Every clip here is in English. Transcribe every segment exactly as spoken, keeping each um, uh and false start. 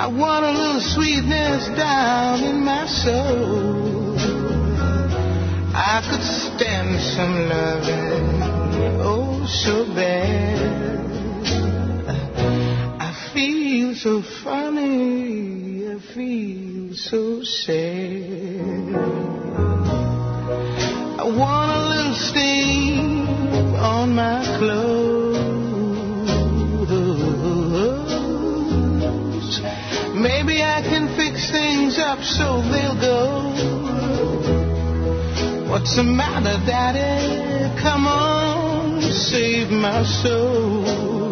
I want a little sweetness down in my soul. I could stand some loving, oh, so bad. I feel so funny, I feel so sad. I want a little stain on my clothes. Maybe I can fix things up so they'll go. What's the matter, Daddy? Come on, save my soul.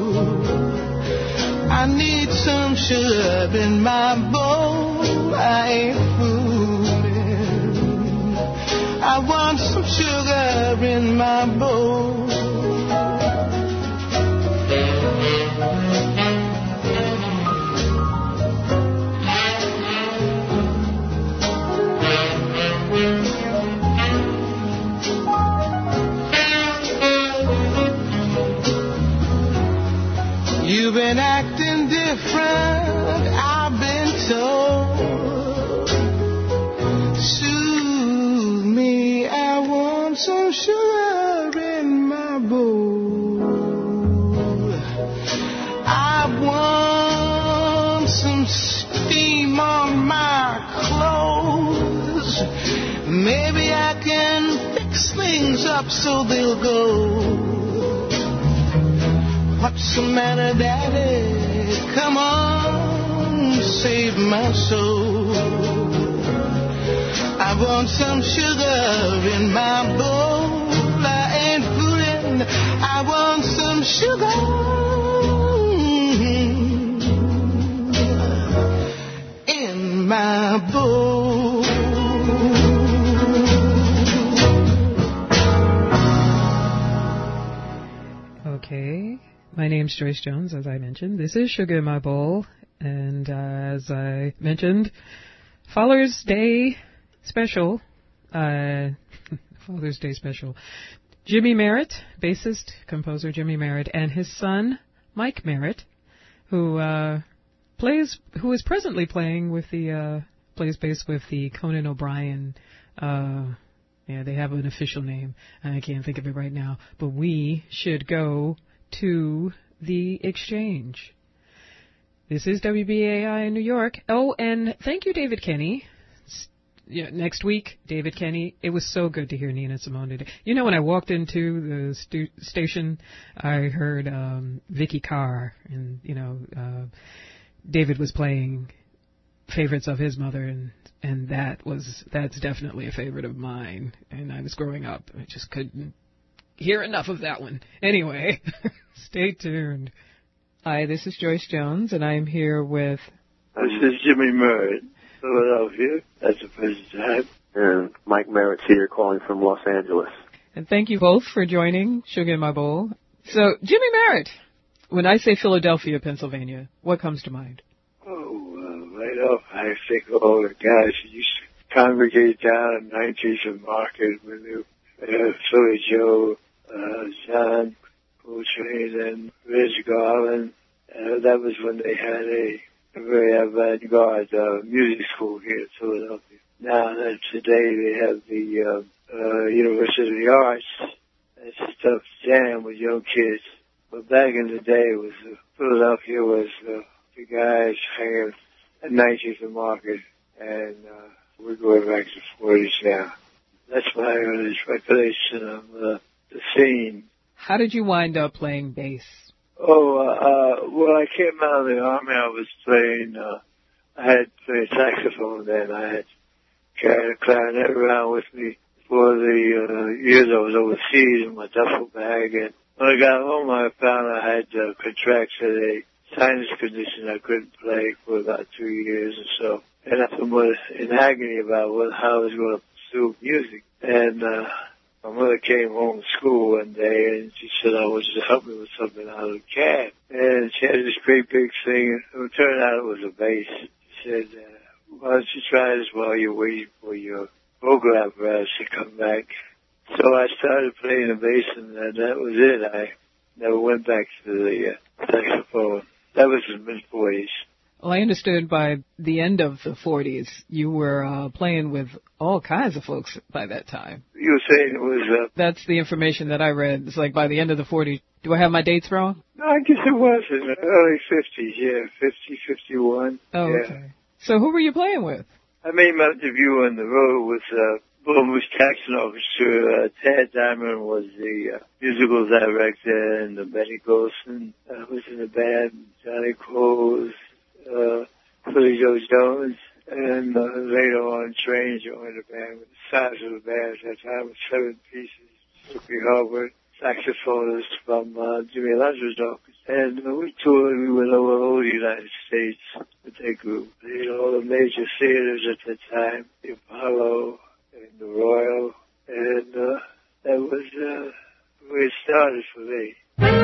I need some sugar in my bowl. I ain't fooling. I want some sugar in my bowl. You've been acting different, I've been told. Soothe me, I want some sugar in my bowl. I want some steam on my clothes. Maybe I can fix things up so they'll go. What's the matter, Daddy? Come on, save my soul. I want some sugar in my bowl. I ain't fooling. I want some sugar in my bowl. Okay. My name's Joyce Jones, as I mentioned. This is Sugar in My Bowl. And uh, as I mentioned, Father's Day special. Uh, Father's Day special. Jimmy Merritt, bassist, composer Jimmy Merritt, and his son, Mike Merritt, who uh, plays, who is presently playing with the, uh, plays bass with the Conan O'Brien. Uh, yeah, they have an official name. I can't think of it right now. But we should go to the exchange. This is W B A I in New York. Oh, and thank you, David Kenny. Yeah, next week, David Kenny. It was so good to hear Nina Simone today. You know, when I walked into the stu- station, I heard um, Vicky Carr, and you know, uh, David was playing favorites of his mother, and and that was that's definitely a favorite of mine. And I was growing up, I just couldn't hear enough of that one. Anyway, stay tuned. Hi, this is Joyce Jones, and I'm here with... This is Jimmy Merritt, Philadelphia. That's the first time. And Mike Merritt's here calling from Los Angeles. And thank you both for joining Sugar in My Bowl. So, Jimmy Merritt, when I say Philadelphia, Pennsylvania, what comes to mind? Oh, uh, right off, I think all the guys who used to congregate down in nineteenth and Market with you. Uh, Philly Joe, uh, John Coltrane, and Reg Garland. Uh, that was when they had a, a very avant-garde uh, music school here in Philadelphia. Now that today they have the uh, uh, University of the Arts. It's a tough jam with young kids. But back in the day, it was uh, Philadelphia was uh, the guys hanging at nineteenth and Market, and uh, we're going back to the forties now. That's my earliest recollection of uh, the scene. How did you wind up playing bass? Oh, uh, uh, well, I came out of the Army. I was playing, uh, I had played saxophone then. I had carried a clarinet around with me for the uh, years I was overseas in my duffel bag. And when I got home, I found I had uh, contracted a sinus condition. I couldn't play for about two years or so. And I was in agony about what, how I was going to pursue music. And uh, my mother came home from school one day, and she said I was to help me with something out of the cab. And she had this great big thing. It turned out it was a bass. She said, uh, why don't you try this while you're waiting for your vocal apparatus to come back? So I started playing the bass, and uh, that was it. I never went back to the uh, saxophone. That was in the mid-forties. Well, I understood by the end of the forties, you were uh, playing with all kinds of folks by that time. You were saying it was... Uh, That's the information that I read. It's like by the end of the forties. Do I have my dates wrong? No, I guess it was in the early fifties, yeah, fifty, fifty-one. Oh, yeah. okay. So who were you playing with? I made my debut on the road with uh, Bull Moose Jackson Orchestra. Uh, Tad Diamond was the uh, musical director, and uh, Benny Golson uh, was in the band, Johnny Coles, uh, Philly Joe Jones, and uh, later on Train joined the band. With the size of the band at that time was seven pieces. Sophie Harvard, saxophonist from uh, Jimmy Lazarus orchestra. And uh, we toured, we went over all the United States with that group. You know, all the major theaters at that time, the Apollo and the Royal, and uh, that was uh, where it started for me.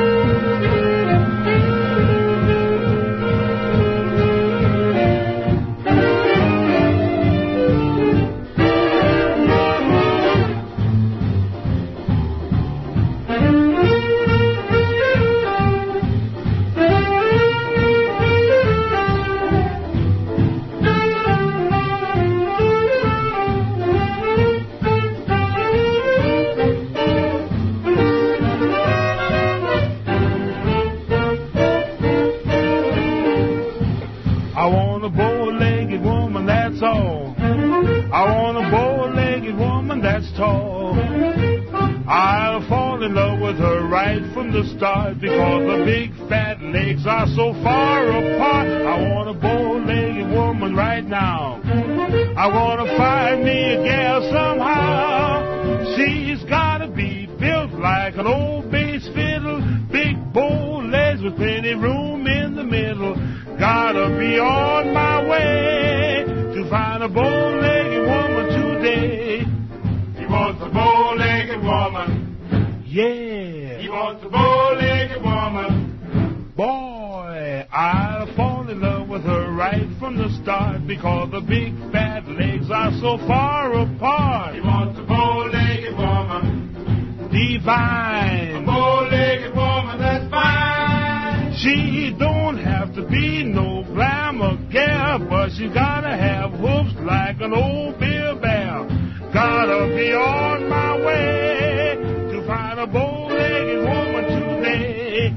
The start, because the big fat legs are so far apart. I want a bow-legged woman right now. I want to find me a gal somehow. She's gotta be built like an old bass fiddle, big bow legs with plenty room in the middle. Gotta be on my way to find a bow-legged woman today. He wants a bow-legged woman. Yeah. He wants a bow-legged woman. Boy, I'll fall in love with her right from the start, because the big fat legs are so far apart. He wants a bow-legged woman. Divine. A bow-legged woman that's fine. She don't have to be no glamour gal, but she gotta have hoofs like an old beer bear. Gotta be on my way to find a bow-legged woman today.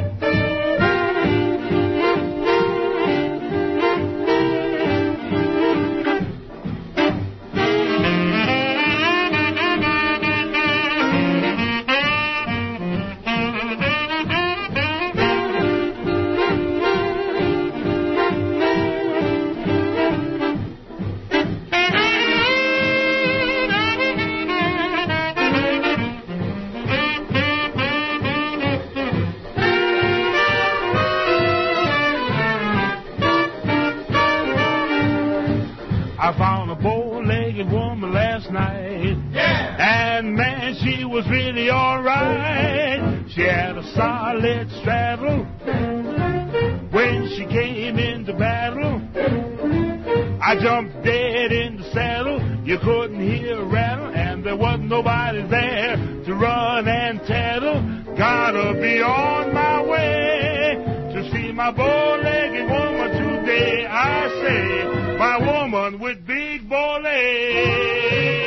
I found a bow-legged woman last night. Yeah. And man, she was really alright. She had a solid straddle when she came into battle. I jumped dead in the saddle. You couldn't hear a rattle, and there wasn't nobody there to run and tattle. Gotta be on my way to see my bow-legged woman today. I say, my woman with big bow legs.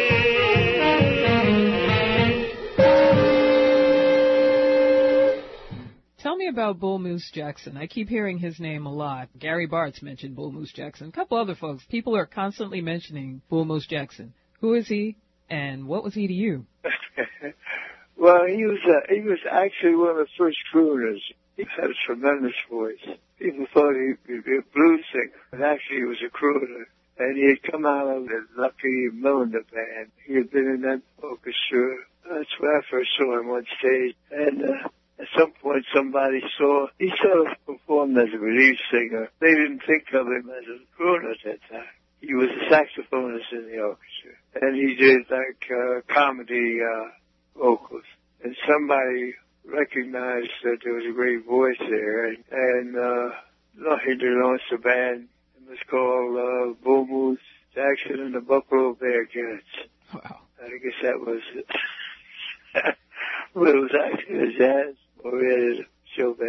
Tell me about Bull Moose Jackson. I keep hearing his name a lot. Gary Bartz mentioned Bull Moose Jackson. A couple other folks. People are constantly mentioning Bull Moose Jackson. Who is he, and what was he to you? Well, he was uh, he was actually one of the first crooners. He had a tremendous voice. People thought he'd be a blues singer, but actually he was a crooner. And he had come out of the Lucky Milliner band. He had been in that orchestra. That's where I first saw him on stage. And uh, at some point somebody saw, he sort of performed as a relief singer. They didn't think of him as a crooner at that time. He was a saxophonist in the orchestra. And he did like uh, comedy uh, vocals. And somebody recognized that there was a great voice there. And, and uh, Lucky launched a band. It was called uh, Bull Moose Jackson and the Buffalo Bearcats. Wow. I guess that was it. Well, it was actually a jazz oriented show band.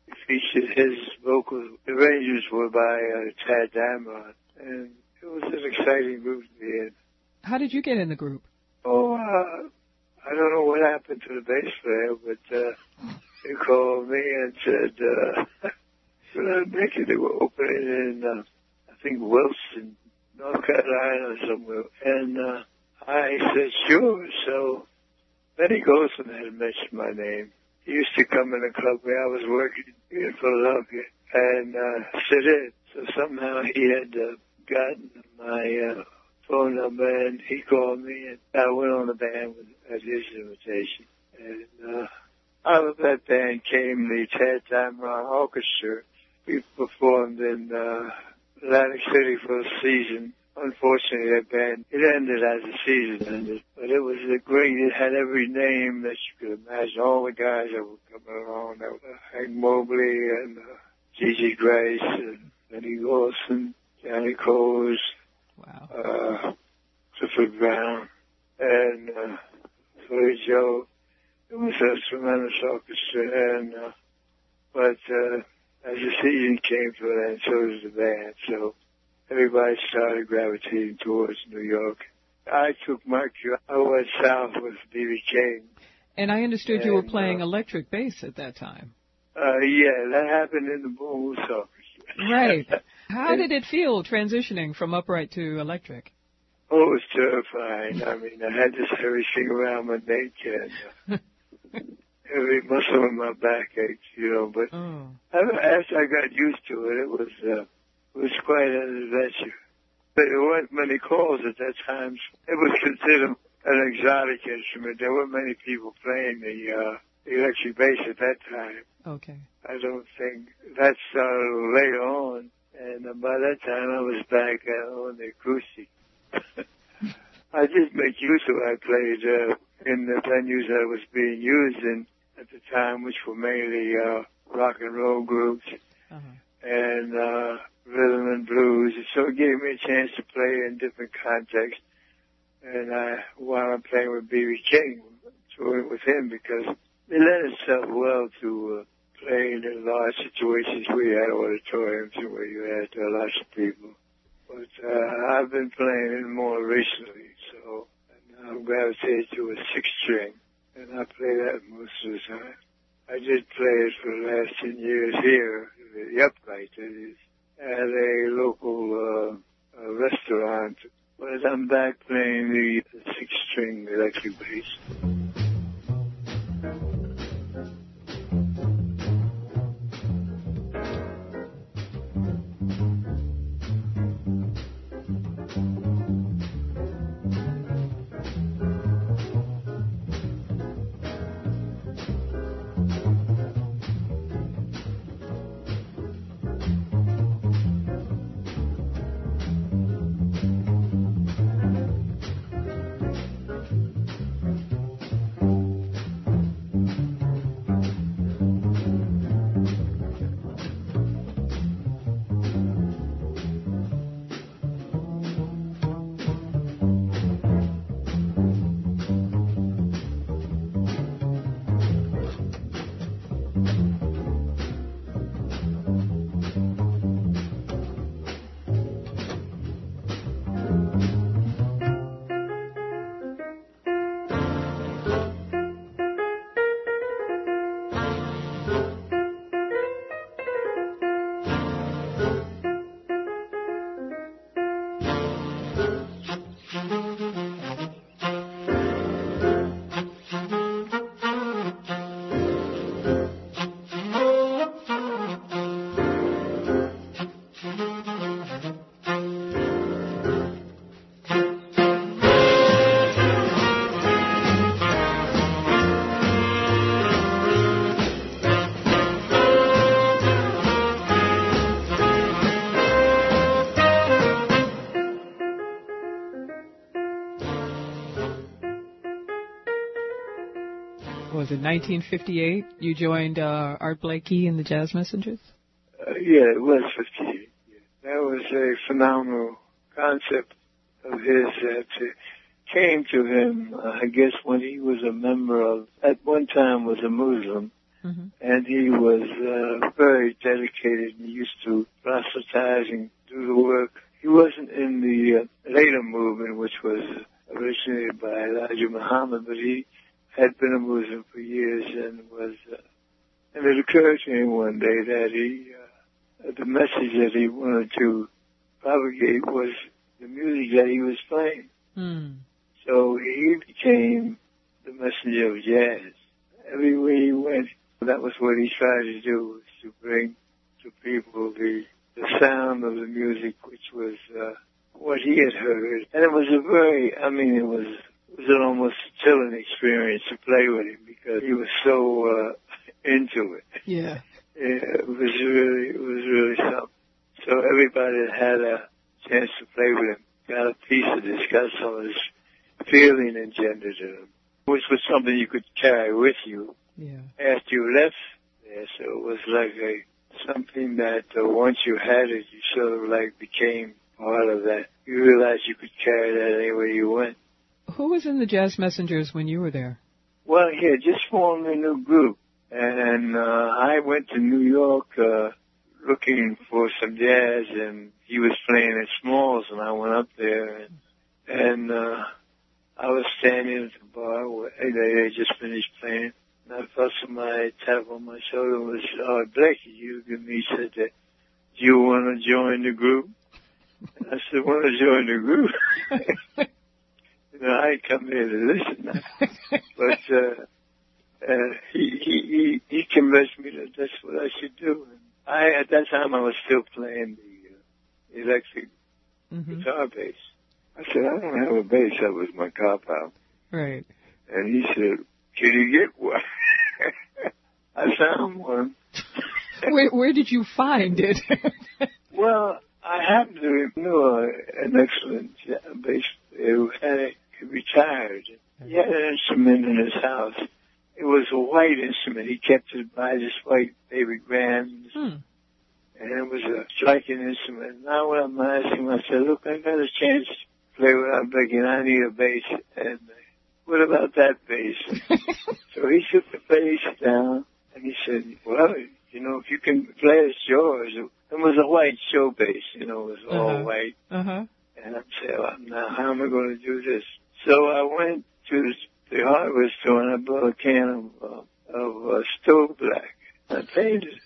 featured his vocals. The arrangements were by uh, Tad Damron, and it was an exciting group to be in. How did you get in the group? Oh, uh, I don't know what happened to the bass player, but uh, they called me and said, uh, should I make it? They were opening in, uh, I think, Wilson, North Carolina or somewhere. And uh, I said, sure. So Benny Golson had mentioned my name. He used to come in the club where I was working in Philadelphia and uh, sit in. So somehow he had uh, gotten my uh, phone number, and he called me, and I went on the band with, at his invitation. And uh, out of that band came the Tad Damron Orchestra. We performed in uh, Atlantic City for a season. Unfortunately, that band, it ended as the season ended. But it was a great, it had every name that you could imagine. All the guys that were coming along, that were Hank Mobley and uh, Gigi Grace and Benny Golson, Johnny Coles, wow. uh, Clifford Brown, and uh, Philly Joe. It was a tremendous orchestra, and uh, but uh, as the season came to an end, so did the band. So everybody started gravitating towards New York. I took my cue. I went south with B B King. And I understood and, you were playing uh, electric bass at that time. Uh, yeah, that happened in the Boom Moose Orchestra. Right. How did it feel transitioning from upright to electric? Oh, it was terrifying. I mean, I had this everything around my neck and uh, every muscle in my back ached, you know. But oh. after I got used to it, it was uh, it was quite an adventure. But there weren't many calls at that time. It was considered an exotic instrument. There weren't many people playing the uh, electric bass at that time. Okay. I don't think that started later on. And uh, by that time, I was back uh, on the acoustic. I did make use of it. I played uh, in the venues that was being used in at the time, which were mainly uh, rock and roll groups uh-huh. and uh, rhythm and blues. So it gave me a chance to play in different contexts. And I wound up playing with B B King, touring with him, because it led itself well to uh, playing in large situations where you had auditoriums and where you had uh, lots of people. But uh, I've been playing it more recently, so now I'm gravitated to a six string, and I play that most of the time. I did play it for the last ten years here, the upright, that is, at a local uh, uh, restaurant. But I'm back playing the six string electric bass. Was it nineteen fifty-eight? You joined uh, Art Blakey and the Jazz Messengers? Uh, yeah, it was fifty-eight. Yeah. That was a phenomenal concept of his that uh, came to him, uh, I guess, when he was a member of, at one time was a Muslim, Mm-hmm. And he was uh, very dedicated. He used to proselytize and do the work. He wasn't in the uh, later movement, which was originated by Elijah Muhammad, but he had been a Muslim for years and was. Uh, and it occurred to him one day that he, uh, the message that he wanted to propagate was the music that he was playing. Mm. So he became the messenger of jazz. Everywhere he went, that was what he tried to do, was to bring to people the the sound of the music, which was uh, what he had heard. And it was a very, I mean, it was it was an almost chilling experience to play with him because he was so uh, into it. Yeah. Yeah, it was really, it was really something. So everybody that had a chance to play with him got a piece of this, got some of this feeling engendered in him, which was something you could carry with you Yeah. after you left there. So it was like a something that uh, once you had it, you sort of like became part of that. You realized you could carry that anywhere you went. Who was in the Jazz Messengers when you were there? Well, he had just formed a new group, and uh, I went to New York uh, looking for some jazz, and he was playing at Smalls, and I went up there, and, and uh, I was standing at the bar where they had just finished playing. And I felt somebody tap on my shoulder and was, oh, Blakey, you give me, said that, do you want to join the group? And I said, want to join the group? You know, I ain't come here to listen now. But, uh, uh, he, he, he, he convinced me that that's what I should do. And I, at that time, I was still playing the uh, electric mm-hmm. guitar bass. I said, I don't have a bass. That was my cop-out. Right. And he said, can you get one? I found one. where, where did you find it? Well, I happened to know an excellent bass player who had a, he retired. He had an instrument in his house. It was a white instrument. He kept it by this white baby grand. Hmm. And it was a striking instrument. Now when I'm asking him, I said, look, I got a chance to play without begging. I need a bass. And what about that bass? So he took the bass down, and he said, well, you know, if you can play it, it's yours. It was a white show bass, you know, it was all uh-huh. white. Uh-huh. And I'm saying, well, now how am I going to do this? So I went to the hardware store, and I bought a can of, uh, of uh, Stove Black. I painted it.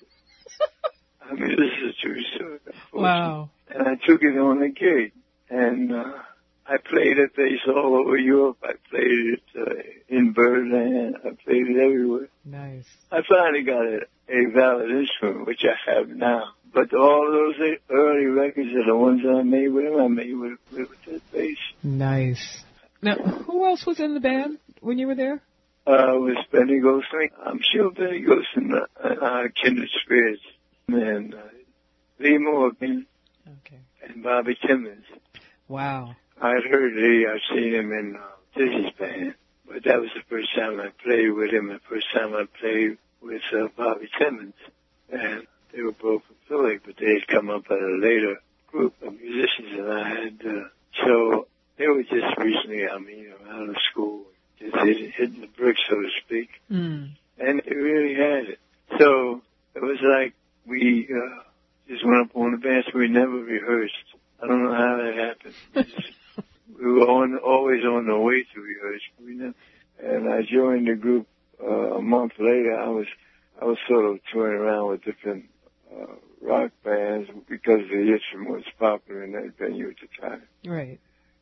I mean, this is a true story. Wow. And I took it on the gig, and uh, I played it bass all over Europe. I played it uh, in Berlin. I played it everywhere. Nice. I finally got a, a valid instrument, which I have now. But all those early records are the ones that I made with him. I made with, with that bass. Nice. Now, who else was in the band when you were there? Uh, it was Benny Golson. I'm sure Benny Golson, uh, uh, kindred spirits, and uh, Lee Morgan, okay, and Bobby Timmons. Wow. I'd heard Lee. I'd seen him in uh, Dizzy's band, but that was the first time I played with him. The first time I played with uh, Bobby Timmons, and they were both from Philly, but they had come up at a later group of musicians than I had. Uh, so they were just recently, I mean, out of school, just hitting, hitting the bricks, so to speak. Mm. And they really had it. So it was like we uh, just went up on the band, so we never rehearsed. I don't know how that happened. We were on, always on the way to rehearse. We never, and I joined the group uh, a month later. I was I was sort of touring around with different uh, rock bands because the instrument was popular in that venue at the time. Right.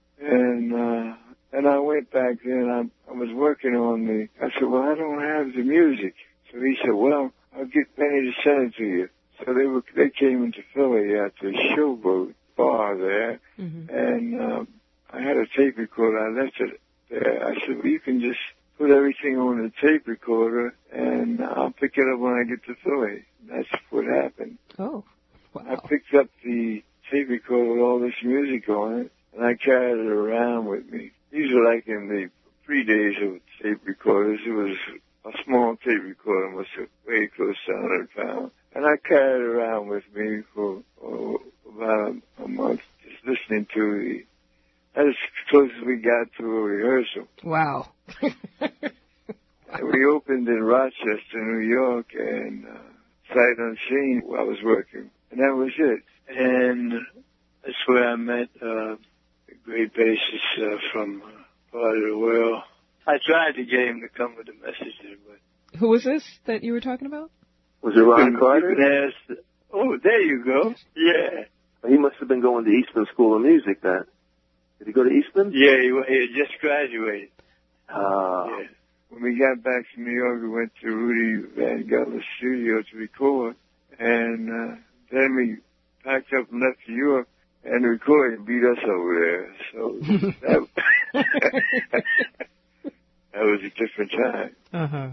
And uh, and I went back then. I, I was working on the. I said, well, I don't have the music. So he said, well, I'll get Benny to send it to you. So they were they came into Philly at the Showboat bar there, mm-hmm. and um, I had a tape recorder. I left it there. I said, well, you can just put everything on the tape recorder, and I'll pick it up when I get to Philly. That's what happened. Oh, wow. I picked up the tape recorder with all this music on it, and I carried it around with me. These were like in the pre-days of tape recorders. It was a small tape recorder, was way close to one hundred pounds. And I carried it around with me for oh, about a month, just listening to the, as close as we got to a rehearsal. Wow. It we opened in Rochester, New York, and uh, Sight Unseen, I was working. And that was it. And that's where I met uh, a great bassist uh, from uh, part of the world. I tried to get him to come with the messages, but... Who was this that you were talking about? Was it Ron Carter? You can ask, oh, there you go. Yeah. He must have been going to Eastman School of Music then. Did he go to Eastman? Yeah, he, he had just graduated. Ah. Yeah. When we got back to New York, we went to Rudy Van Gelder's studio to record. And uh, then we packed up and left to Europe, and the recording beat us over there. So that, that was a different time. Uh-huh.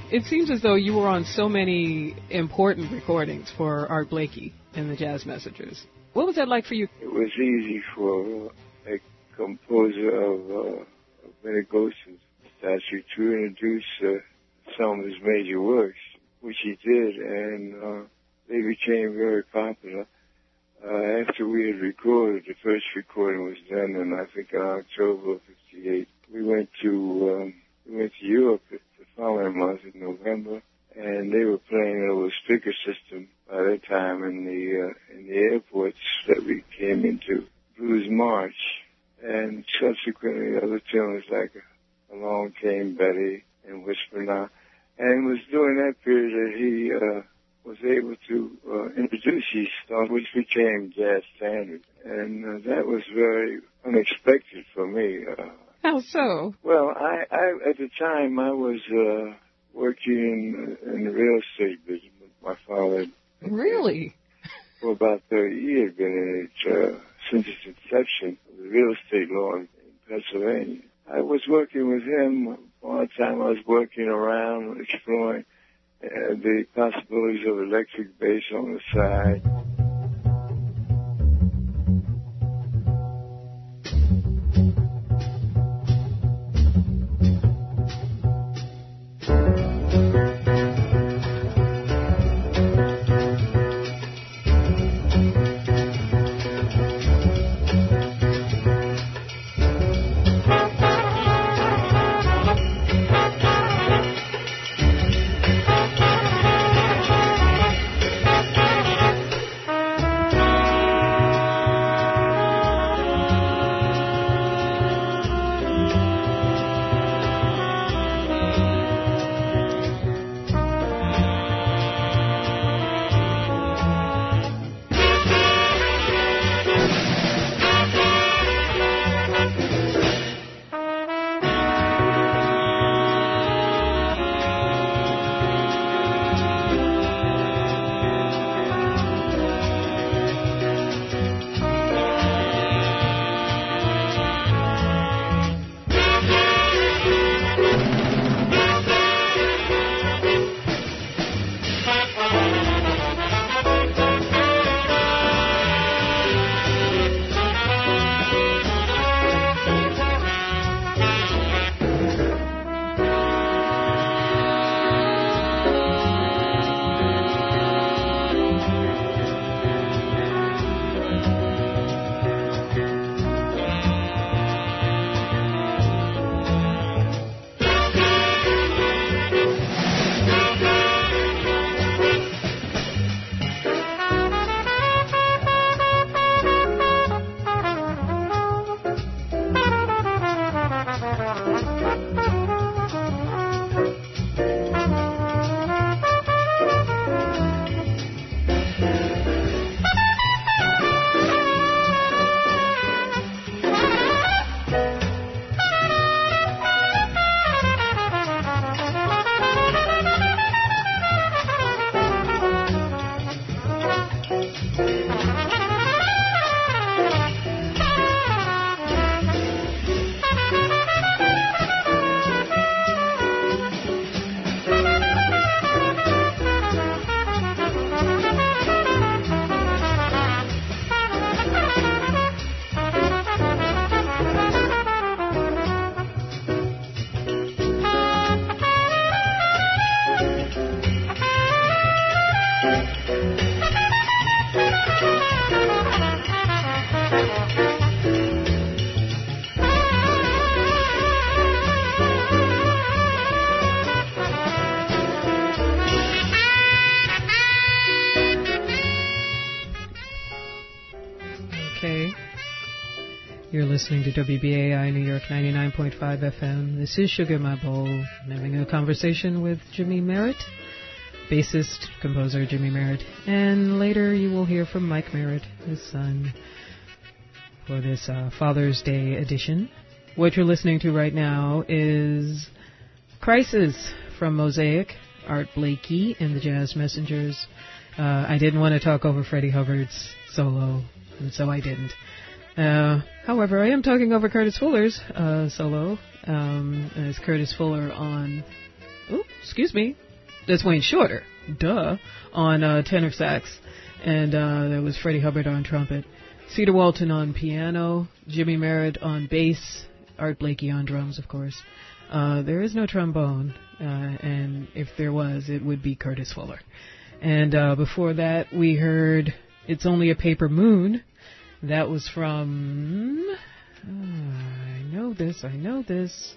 It seems as though you were on so many important recordings for Art Blakey and the Jazz Messengers. What was that like for you? It was easy for a composer of, uh, of many Ghost's statue to introduce uh, some of his major works, which he did, and uh, they became very popular. Uh, after we had recorded, the first recording was done in, I think, in October of fifty-eight. We went to um, we went to Europe the following month in November, and they were playing a little speaker system by that time in the uh, in the airports that we came into. Blues March, and subsequently other tunes like Along Came Betty and Whisper Now. And it was during that period that he uh, was able to uh, introduce these songs, which became jazz standard. And uh, that was very unexpected for me. Uh, How so? Well, I, I at the time I was uh, working in, in the real estate business with my father. Really? For about thirty years, been in it uh, since its inception of the real estate law in Pennsylvania. I was working with him all the time. I was working around, exploring uh, the possibilities of electric bass on the side. You're listening to W B A I New York ninety-nine point five F M. This is Sugar My Bowl. I'm having a conversation with Jimmy Merritt, bassist, composer Jimmy Merritt. And later you will hear from Mike Merritt, his son, for this uh, Father's Day edition. What you're listening to right now is Crisis from Mosaic, Art Blakey and the Jazz Messengers. Uh, I didn't want to talk over Freddie Hubbard's solo, and so I didn't. Uh, however, I am talking over Curtis Fuller's uh, solo, um, as Curtis Fuller on oh, excuse me, that's Wayne Shorter, duh, on uh, tenor sax. And uh, there was Freddie Hubbard on trumpet, Cedar Walton on piano, Jimmy Merritt on bass, Art Blakey on drums, of course. Uh, there is no trombone, uh, and if there was, it would be Curtis Fuller. And uh, before that, we heard It's Only a Paper Moon. That was from... Oh, I know this, I know this.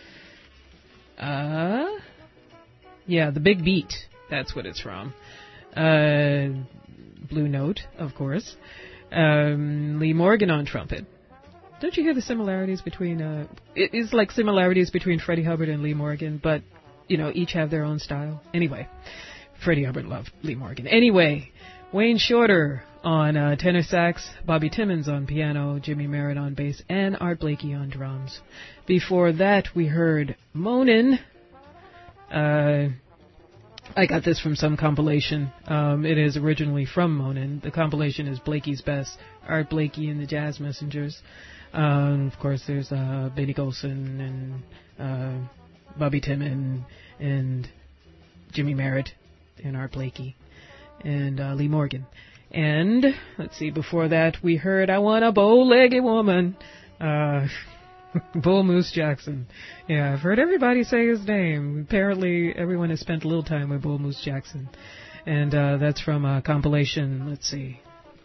Uh, yeah, The Big Beat. That's what it's from. Uh... Blue Note, of course. Um, Lee Morgan on trumpet. Don't you hear the similarities between... Uh, it is like similarities between Freddie Hubbard and Lee Morgan, but, you know, each have their own style. Anyway, Freddie Hubbard loved Lee Morgan. Anyway, Wayne Shorter on uh, tenor sax, Bobby Timmons on piano, Jimmy Merritt on bass, and Art Blakey on drums. Before that, we heard Moanin'. Uh... I got this from some compilation. Um, it is originally from Moanin'. The compilation is Blakey's Best, Art Blakey and the Jazz Messengers. Um, of course, there's uh, Benny Golson and uh, Bobby Timmons and Jimmy Merritt and Art Blakey and uh, Lee Morgan. And, let's see, before that we heard I Want a Bow-Legged Woman. Uh... Bull Moose Jackson. Yeah, I've heard everybody say his name. Apparently, everyone has spent a little time with Bull Moose Jackson. And uh, that's from a compilation, let's see,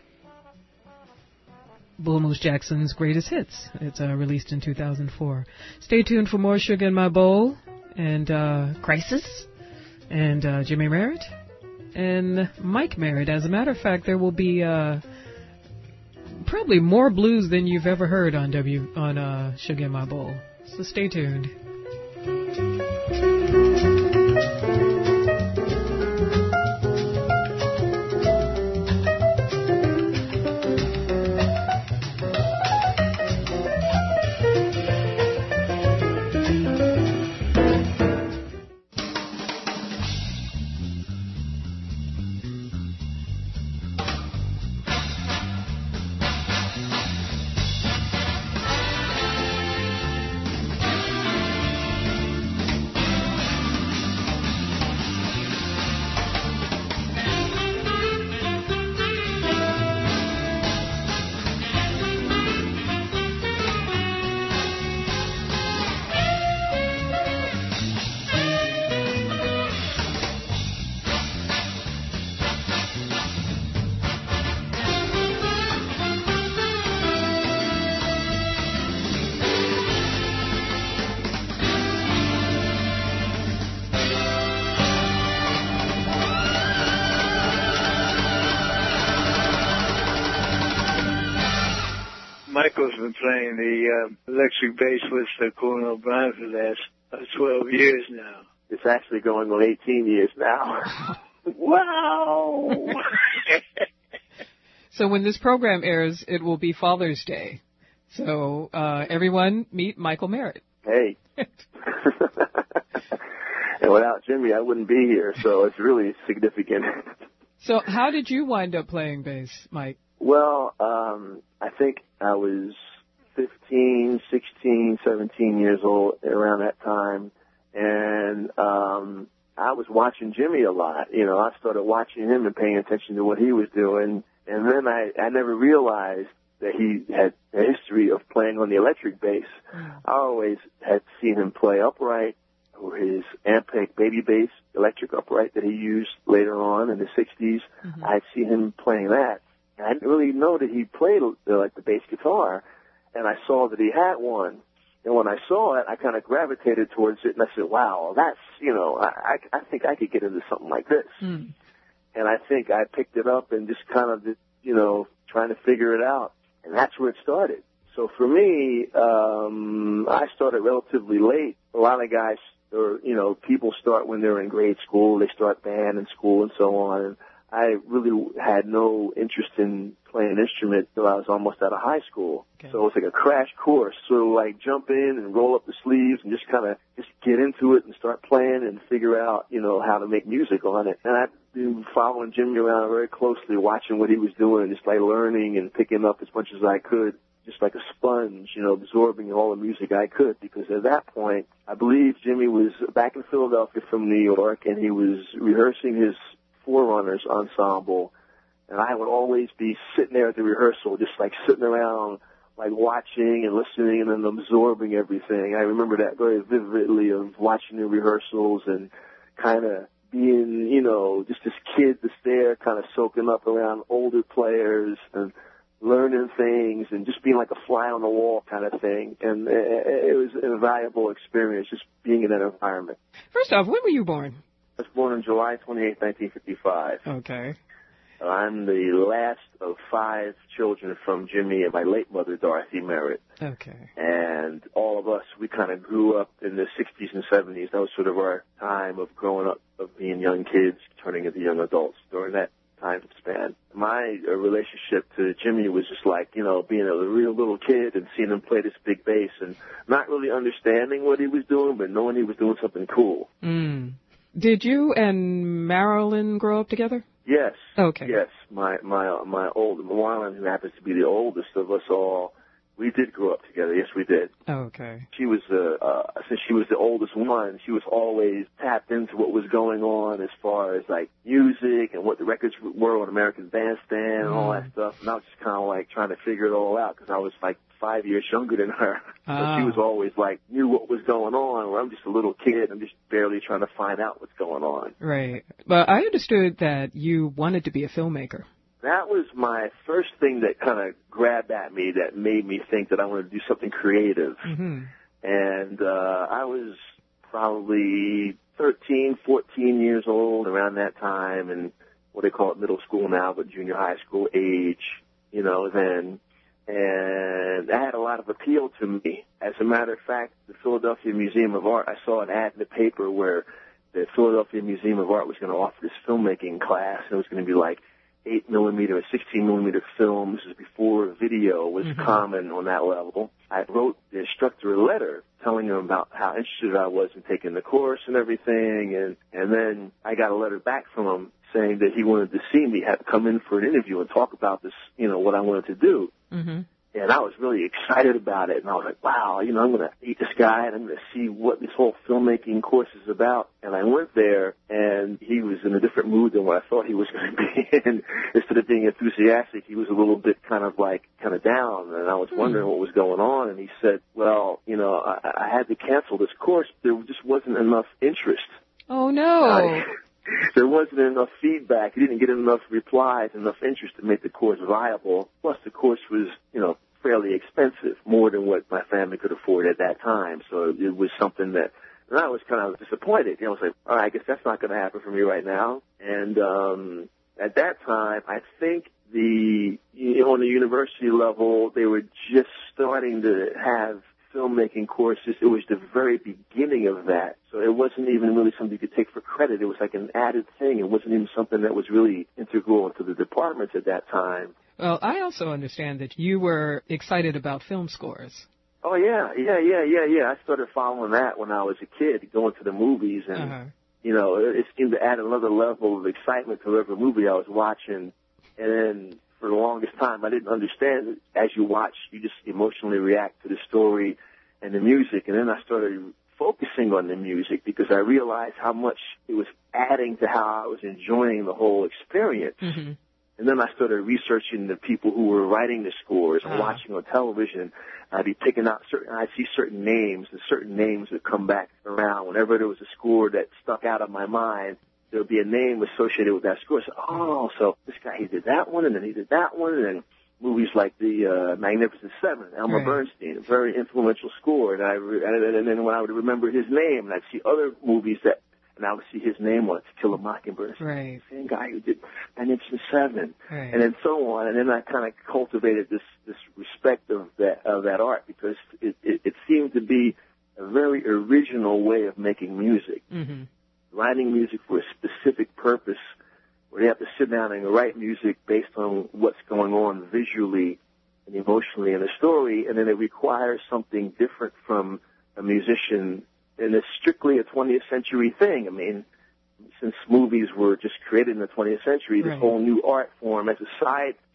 Bull Moose Jackson's Greatest Hits. It's uh, released in two thousand four. Stay tuned for more Sugar in My Bowl and uh, Crisis and uh, Jimmy Merritt and Mike Merritt. As a matter of fact, there will be... Uh, Probably more blues than you've ever heard on W on uh, Sugar in My Bowl. So stay tuned. Michael's been playing the um, electric bass with uh, Conan O'Brien for the last uh, twelve years now. It's actually going on eighteen years now. Wow! So when this program airs, it will be Father's Day. So uh, everyone meet Michael Merritt. Hey. And without Jimmy, I wouldn't be here, so it's really significant. So how did you wind up playing bass, Mike? Well, um, I think I was fifteen, sixteen, seventeen years old around that time, and um, I was watching Jimmy a lot. You know, I started watching him and paying attention to what he was doing, and then I, I never realized that he had a history of playing on the electric bass. Mm. I always had seen him play upright, or his Ampeg baby bass, electric upright that he used later on in the sixties. Mm-hmm. I'd seen him playing that. And I didn't really know that he played uh, like the bass guitar, and I saw that he had one. And when I saw it, I kind of gravitated towards it, and I said, wow, that's, you know, I, I, I think I could get into something like this. Mm. And I think I picked it up and just kind of, you know, trying to figure it out. And that's where it started. So for me, um, I started relatively late. A lot of guys, or, you know, people start when they're in grade school. They start band in school and so on. And I really had no interest in playing an instrument until I was almost out of high school. Okay. So it was like a crash course. So like jump in and roll up the sleeves and just kind of just get into it and start playing and figure out, you know, how to make music on it. And I've been following Jimmy around very closely, watching what he was doing, just like learning and picking up as much as I could, just like a sponge, you know, absorbing all the music I could, because at that point, I believe Jimmy was back in Philadelphia from New York, and he was rehearsing his Forerunners ensemble, and I would always be sitting there at the rehearsal, just like sitting around, like watching and listening and then absorbing everything. I remember that very vividly, of watching the rehearsals and kind of being, you know, just this kid that's there kind of soaking up around older players and learning things and just being like a fly on the wall kind of thing. And it was an invaluable experience just being in that environment. First off, when were you born? I was born on July twenty-eighth, nineteen fifty-five. Okay. I'm the last of five children from Jimmy and my late mother, Dorothy Merritt. Okay. And all of us, we kind of grew up in the sixties and seventies. That was sort of our time of growing up, of being young kids, turning into young adults during that time span. My uh, relationship to Jimmy was just like, you know, being a real little kid and seeing him play this big bass and not really understanding what he was doing, but knowing he was doing something cool. Mm. Did you and Marilyn grow up together? Yes. Okay. Yes. My my my old Marilyn, who happens to be the oldest of us all, we did grow up together. Yes, we did. Okay. She was uh, uh since she was the oldest one, she was always tapped into what was going on as far as like music and what the records were on American Bandstand and all that stuff. And I was just kind of like trying to figure it all out because I was like five years younger than her. So oh. she was always like knew what was going on. Where I'm just a little kid. I'm just barely trying to find out what's going on. Right. Well, I understood that you wanted to be a filmmaker. That was my first thing that kind of grabbed at me, that made me think that I wanted to do something creative. Mm-hmm. And uh, I was probably thirteen, fourteen years old around that time, and what they call it middle school now, but junior high school age, you know, then. And that had a lot of appeal to me. As a matter of fact, the Philadelphia Museum of Art, I saw an ad in the paper where the Philadelphia Museum of Art was going to offer this filmmaking class, and it was going to be like eight millimeter and sixteen millimeter film. This is before video was mm-hmm. common on that level. I wrote the instructor a letter telling him about how interested I was in taking the course and everything, and and then I got a letter back from him saying that he wanted to see me, have come in for an interview and talk about this, you know, what I wanted to do. Mm-hmm. And I was really excited about it, and I was like, wow, you know, I'm going to meet this guy, and I'm going to see what this whole filmmaking course is about. And I went there, and he was in a different mood than what I thought he was going to be. And instead of being enthusiastic, he was a little bit kind of like, kind of down, and I was wondering what was going on. And he said, well, you know, I, I had to cancel this course. There just wasn't enough interest. Oh, no. I, There wasn't enough feedback. He didn't get enough replies, enough interest to make the course viable. Plus, the course was, you know, fairly expensive, more than what my family could afford at that time. So it was something that, and I was kind of disappointed. You know, I was like, all right, I guess that's not going to happen for me right now. And um, at that time, I think the, you know, on the university level, they were just starting to have filmmaking courses. It was the very beginning of that. So it wasn't even really something you could take for credit. It was like an added thing. It wasn't even something that was really integral into the departments at that time. Well, I also understand that you were excited about film scores. Oh, yeah, yeah, yeah, yeah, yeah. I started following that when I was a kid, going to the movies. And, uh-huh. you know, it, it seemed to add another level of excitement to every movie I was watching. And then for the longest time, I didn't understand it. As you watch, you just emotionally react to the story and the music. And then I started focusing on the music because I realized how much it was adding to how I was enjoying the whole experience. Mm-hmm. And then I started researching the people who were writing the scores and uh-huh. watching on television. I'd be picking out certain, I'd see certain names, and certain names would come back around. Whenever there was a score that stuck out of my mind, there would be a name associated with that score. So, oh, so this guy, he did that one, and then he did that one, and then movies like the uh, Magnificent Seven, Elmer right. Bernstein, a very influential score. And I re- and then when I would remember his name, and I'd see other movies that, and I would see his name on it, To Kill a Mockingbird. Right. Same guy who did Magnificent Seven, right. and then so on. And then I kind of cultivated this this respect of that of that art because it, it, it seemed to be a very original way of making music. Mm-hmm. Writing music for a specific purpose, where they have to sit down and write music based on what's going on visually and emotionally in the story, and then it requires something different from a musician, and it's strictly a twentieth century thing. I mean, since movies were just created in the twentieth century, this right. whole new art form as a side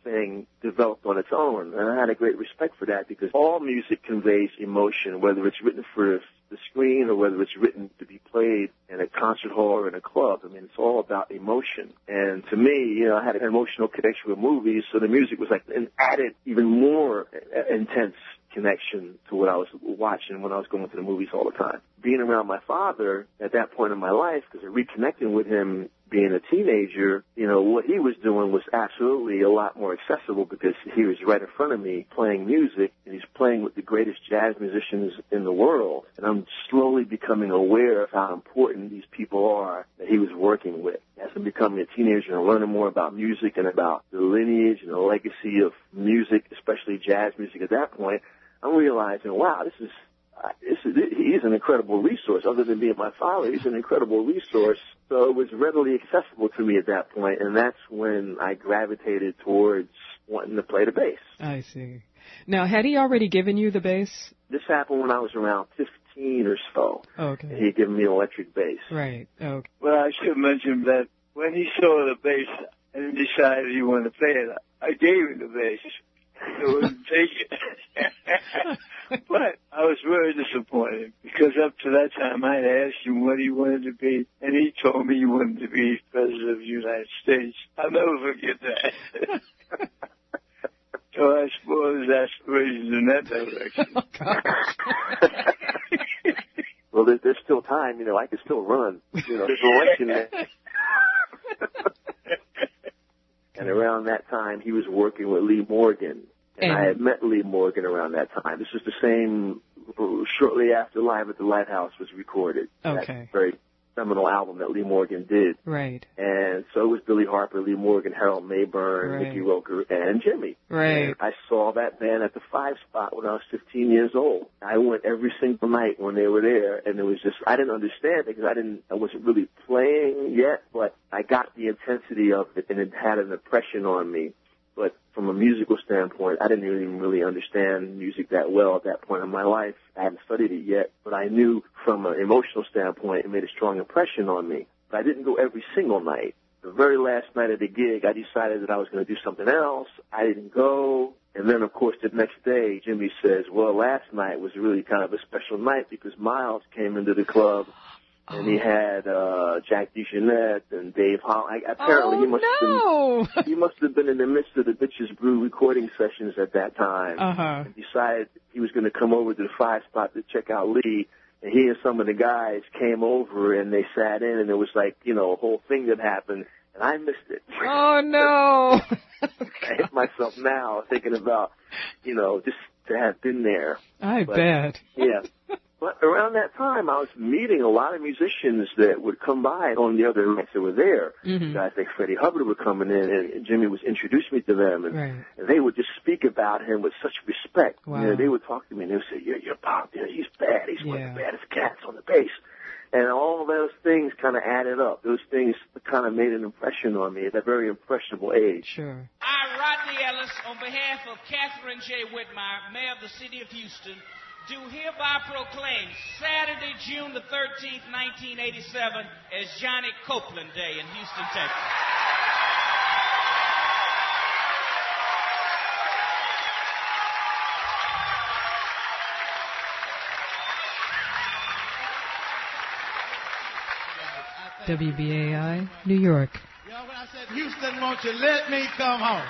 thing developed on its own. And I had a great respect for that because all music conveys emotion, whether it's written for the screen or whether it's written to be played in a concert hall or in a club. I mean, it's all about emotion. And to me, you know, I had an emotional connection with movies, so the music was like an added, even more intense connection to what I was watching when I was going to the movies all the time. Being around my father at that point in my life, because reconnecting with him being a teenager, you know, what he was doing was absolutely a lot more accessible because he was right in front of me playing music, and he's playing with the greatest jazz musicians in the world. And I'm slowly becoming aware of how important these people are that he was working with. As I'm becoming a teenager and learning more about music and about the lineage and the legacy of music, especially jazz music at that point, I'm realizing, wow, this is, uh, this is, he's an incredible resource. Other than being my father, he's an incredible resource. So it was readily accessible to me at that point, and that's when I gravitated towards wanting to play the bass. I see. Now, had he already given you the bass? This happened when I was around fifteen or so. Okay. And he had given me an electric bass. Right. Okay. Well, I should mention that when he saw the bass and decided he wanted to play it, I gave him the bass. He wouldn't take it. But I was very disappointed because up to that time I had asked him what he wanted to be, and he told me he wanted to be President of the United States. I'll never forget that. So I suppose aspirations in that direction. Oh, gosh. Well, there's, there's still time. You know, I can still run. You know, there's an election there. And around that time, he was working with Lee Morgan. And, and I had met Lee Morgan around that time. This was the same, shortly after Live at the Lighthouse was recorded. Okay. That very seminal album that Lee Morgan did. Right. And so it was Billy Harper, Lee Morgan, Harold Mayburn, Right. Mickey Roker, and Jimmy. Right. And I saw that band at the Five Spot when I was fifteen years old. I went every single night when they were there, and it was just, I didn't understand it because I didn't, I wasn't really playing yet, but I got the intensity of it, and it had an impression on me. But from a musical standpoint, I didn't even really understand music that well at that point in my life. I hadn't studied it yet, but I knew from an emotional standpoint, it made a strong impression on me. But I didn't go every single night. The very last night of the gig, I decided that I was going to do something else. I didn't go. And then, of course, the next day, Jimmy says, well, last night was really kind of a special night because Miles came into the club. And he had uh Jack DeJohnette and Dave Hall. I, apparently, oh, he must no. have been he must have been in the midst of the Bitches Brew recording sessions at that time. Uh-huh. And decided he was going to come over to the Five Spot to check out Lee. And he and some of the guys came over and they sat in, and it was like, you know, a whole thing that happened. And I missed it. Oh, no. I hit myself now thinking about, you know, just to have been there. I but, bet. Yeah. But around that time, I was meeting a lot of musicians that would come by on the other nights that were there. Mm-hmm. Guys like Freddie Hubbard were coming in, and Jimmy was introducing me to them, and, Right. and they would just speak about him with such respect. Wow. You know, they would talk to me, and they would say, "You're, you're Pop. You know, he's bad. He's one Yeah. of the baddest cats on the bass." And all those things kind of added up. Those things kind of made an impression on me at a very impressionable age. Sure. I, Rodney Ellis, on behalf of Catherine J. Whitmire, Mayor of the City of Houston, do hereby proclaim Saturday, June the thirteenth, nineteen eighty-seven, as Johnny Copeland Day in Houston, Texas. W B A I, New York. Yo, when I said, Houston, won't you let me come home?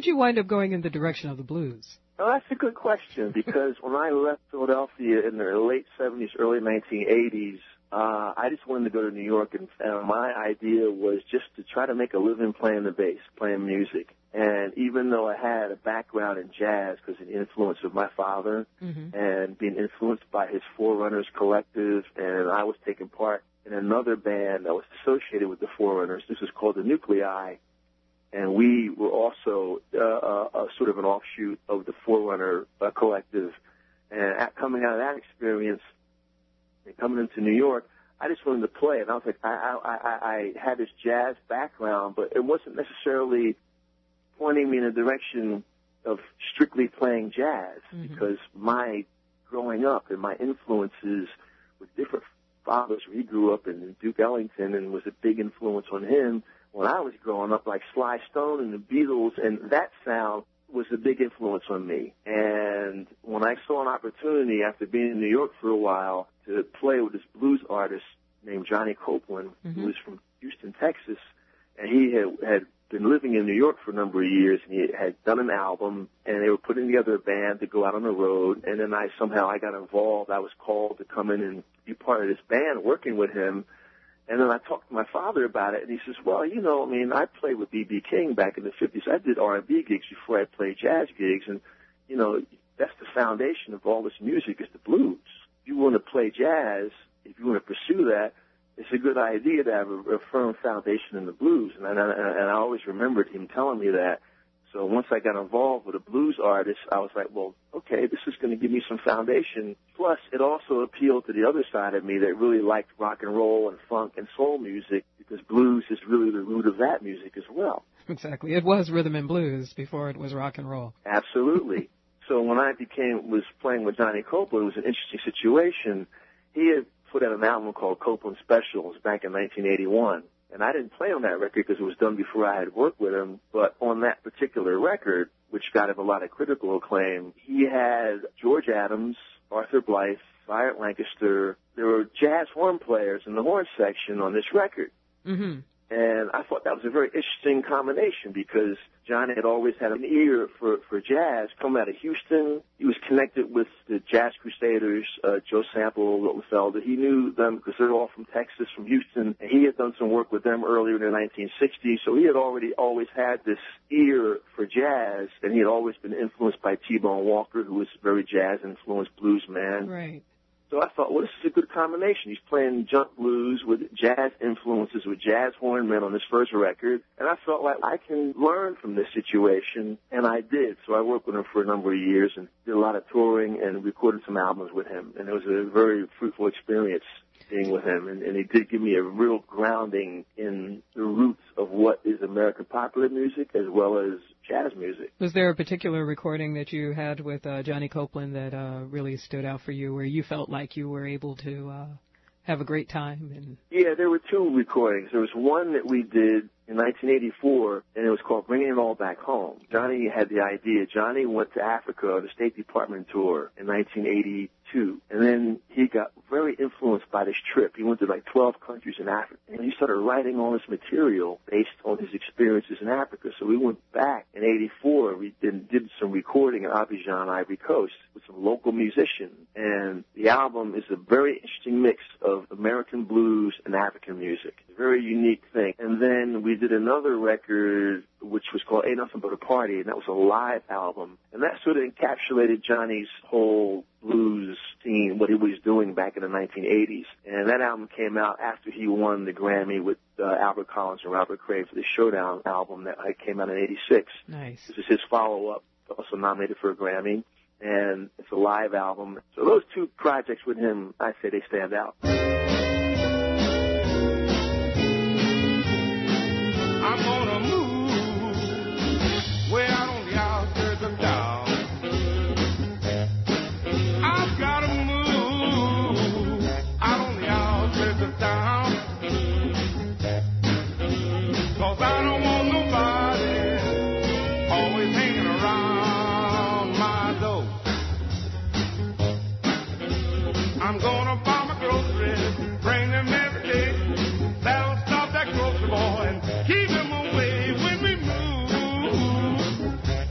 did you wind up going in the direction of the blues? Oh, that's a good question, because when I left Philadelphia in the late seventies, early nineteen eighties, uh, I just wanted to go to New York, and, and my idea was just to try to make a living playing the bass, playing music. And even though I had a background in jazz because of the influence of my father mm-hmm. and being influenced by his Forerunners collective, and I was taking part in another band that was associated with the Forerunners. This was called the Nuclei, and we were also uh, a, a sort of an offshoot of the Forerunner uh, collective. And at, coming out of that experience and coming into New York, I just wanted to play. And I was like, I, I, I, I had this jazz background, but it wasn't necessarily pointing me in a direction of strictly playing jazz, mm-hmm. because my growing up and my influences with different fathers. He grew up in Duke Ellington and was a big influence on him when I was growing up, like Sly Stone and the Beatles, and that sound was a big influence on me. And when I saw an opportunity after being in New York for a while to play with this blues artist named Johnny Copeland, mm-hmm. who was from Houston, Texas, and he had, had been living in New York for a number of years, and he had done an album, and they were putting together a band to go out on the road, and then I somehow I got involved. I was called to come in and be part of this band working with him, and then I talked to my father about it, and he says, well, you know, I mean, I played with B B King back in the fifties. I did R and B gigs before I played jazz gigs, and, you know, that's the foundation of all this music is the blues. If you want to play jazz, if you want to pursue that, it's a good idea to have a, a firm foundation in the blues. And I, and I always remembered him telling me that. So once I got involved with a blues artist, I was like, well, okay, this is going to give me some foundation. Plus, it also appealed to the other side of me that really liked rock and roll and funk and soul music, because blues is really the root of that music as well. Exactly. It was rhythm and blues before it was rock and roll. Absolutely. So when I became was playing with Johnny Copeland, it was an interesting situation. He had put out an album called Copeland Specials back in nineteen eighty-one. And I didn't play on that record because it was done before I had worked with him. But on that particular record, which got him a lot of critical acclaim, he had George Adams, Arthur Blythe, Wyatt Lancaster. There were jazz horn players in the horn section on this record. Mm-hmm. And I thought that was a very interesting combination because Johnny had always had an ear for, for jazz. Coming out of Houston, he was connected with the Jazz Crusaders, uh, Joe Sample, Rottenfelder. He knew them because they're all from Texas, from Houston. And he had done some work with them earlier in the nineteen sixties. So he had already always had this ear for jazz, and he had always been influenced by T-Bone Walker, who was a very jazz-influenced blues man. Right. So I thought, well, this is a good combination. He's playing junk blues with jazz influences, with jazz horn men on this first record. And I felt like I can learn from this situation, and I did. So I worked with him for a number of years and did a lot of touring and recorded some albums with him. And it was a very fruitful experience being with him. And, and he did give me a real grounding in the roots of what is American popular music as well as jazz music. Was there a particular recording that you had with uh, Johnny Copeland that uh, really stood out for you, where you felt like you were able to uh, have a great time? And yeah, there were two recordings. There was one that we did in nineteen eighty-four, and it was called Bringing It All Back Home. Johnny had the idea. Johnny went to Africa on a State Department tour in nineteen eighty-two, and then he got very influenced by this trip. He went to like twelve countries in Africa, and he started writing all this material based on his experiences in Africa. So we went back in eighty-four. We did, did some recording in Abidjan, Ivory Coast, with some local musicians, and the album is a very interesting mix of American blues and African music. It's a very unique thing. And then we did another record which was called Ain't Nothing But a Party, and that was a live album. And that sort of encapsulated Johnny's whole blues scene, what he was doing back in the nineteen eighties. And that album came out after he won the Grammy with uh, Albert Collins and Robert Cray for the Showdown album that came out in eighty-six. Nice. This is his follow-up, also nominated for a Grammy. And it's a live album. So those two projects with him, I say they stand out. I'm gonna move way out on the outskirts of town. I've gotta move out on the outskirts of town, 'cause I don't want nobody always hanging around my door. I'm gonna buy my groceries, bring them every day. That'll stop that grocery boy and keep him away when we move.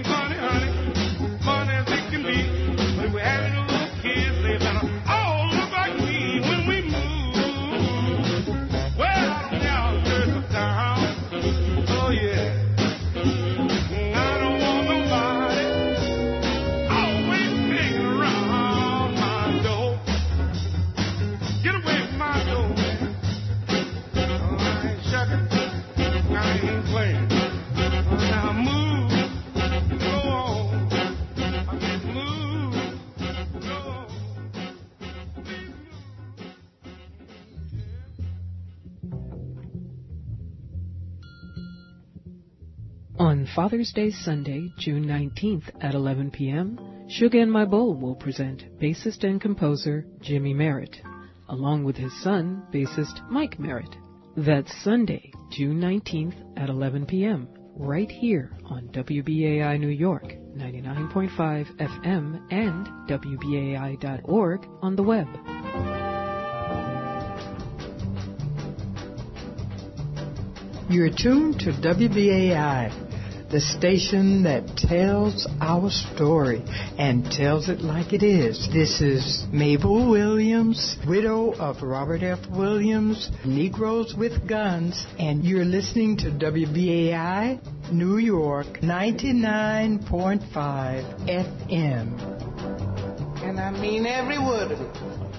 ain't funny, honey. Funny as it can be. When we're having a little kids, they better all look like me when we move. Well, out on the outskirts of town. Oh, yeah. I don't want nobody always hanging around my door. Get away from my door. Oh, I ain't shucking. I ain't playing. Now move, go on. I said move, go on. On Father's Day Sunday, June nineteenth at eleven p.m., Sugar in My Bowl will present bassist and composer Jimmy Merritt, along with his son, bassist Mike Merritt. That's Sunday, June nineteenth at eleven p.m., right here on W B A I New York, ninety-nine point five F M and W B A I dot org on the web. You're tuned to W B A I, the station that tells our story and tells it like it is. This is Mabel Williams, widow of Robert F. Williams, Negroes with Guns, and you're listening to W B A I New York, ninety-nine point five F M. And I mean every word of it.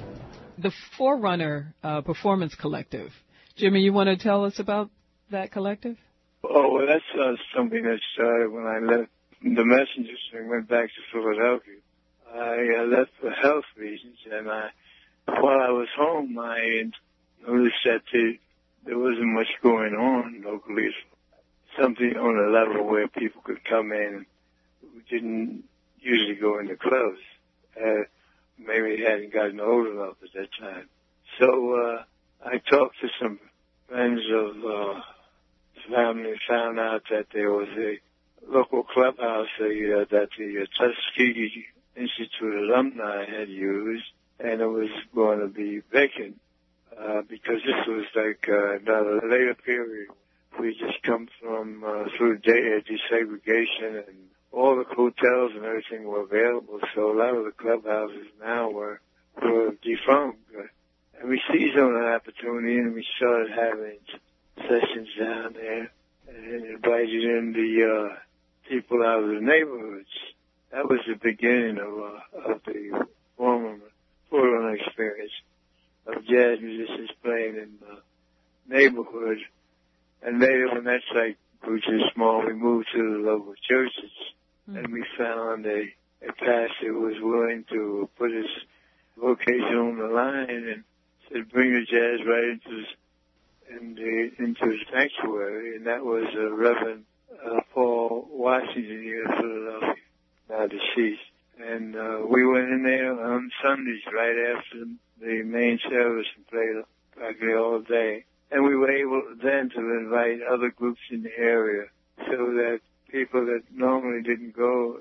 The Forerunner uh, Performance Collective. Jimmy, you want to tell us about that collective? Oh, well, that's uh, something that started when I left the Messengers and went back to Philadelphia. I uh, left for health reasons, and I, while I was home, I noticed that the, there wasn't much going on locally, something on a level where people could come in who didn't usually go into clubs. Uh, maybe they hadn't gotten old enough at that time. So uh, I talked to some friends of uh, family and found out that there was a local clubhouse uh, that the uh, Tuskegee Institute alumni had used, and it was going to be vacant uh, because this was like uh, another later period. We just come from uh, through de- desegregation, and all the hotels and everything were available, so a lot of the clubhouses now were, were defunct. And we seized on an opportunity, and we started having sessions down there and invited in the uh, people out of the neighborhoods. That was the beginning of, uh, of the former Forerunner experience of jazz musicians playing in the neighborhood. And later, when that site grew too small, we moved to the local churches, mm-hmm. and we found a, a pastor who was willing to put his vocation on the line and said, bring the jazz right into the in the, into the sanctuary, and that was uh, Reverend uh, Paul Washington here in Philadelphia, now deceased. And uh, we went in there on Sundays right after the main service and played practically all day. And we were able then to invite other groups in the area so that people that normally didn't go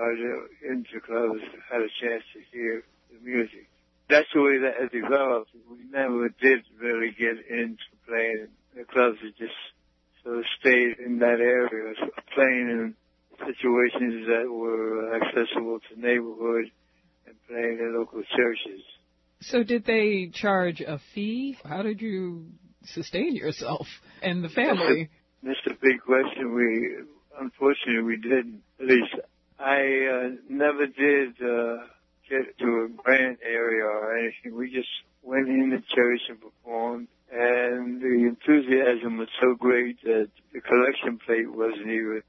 uh, into clubs had a chance to hear the music. That's the way that it developed. We never did really get into playing in the clubs. It just sort of stayed in that area, playing in situations that were accessible to neighborhood and playing in local churches. So did they charge a fee? How did you sustain yourself and the family? That's a, that's a big question. We, unfortunately, we didn't. At least I uh, never did uh, get to a grant area or anything. We just went in the church and performed, and the enthusiasm was so great that the collection plate wasn't even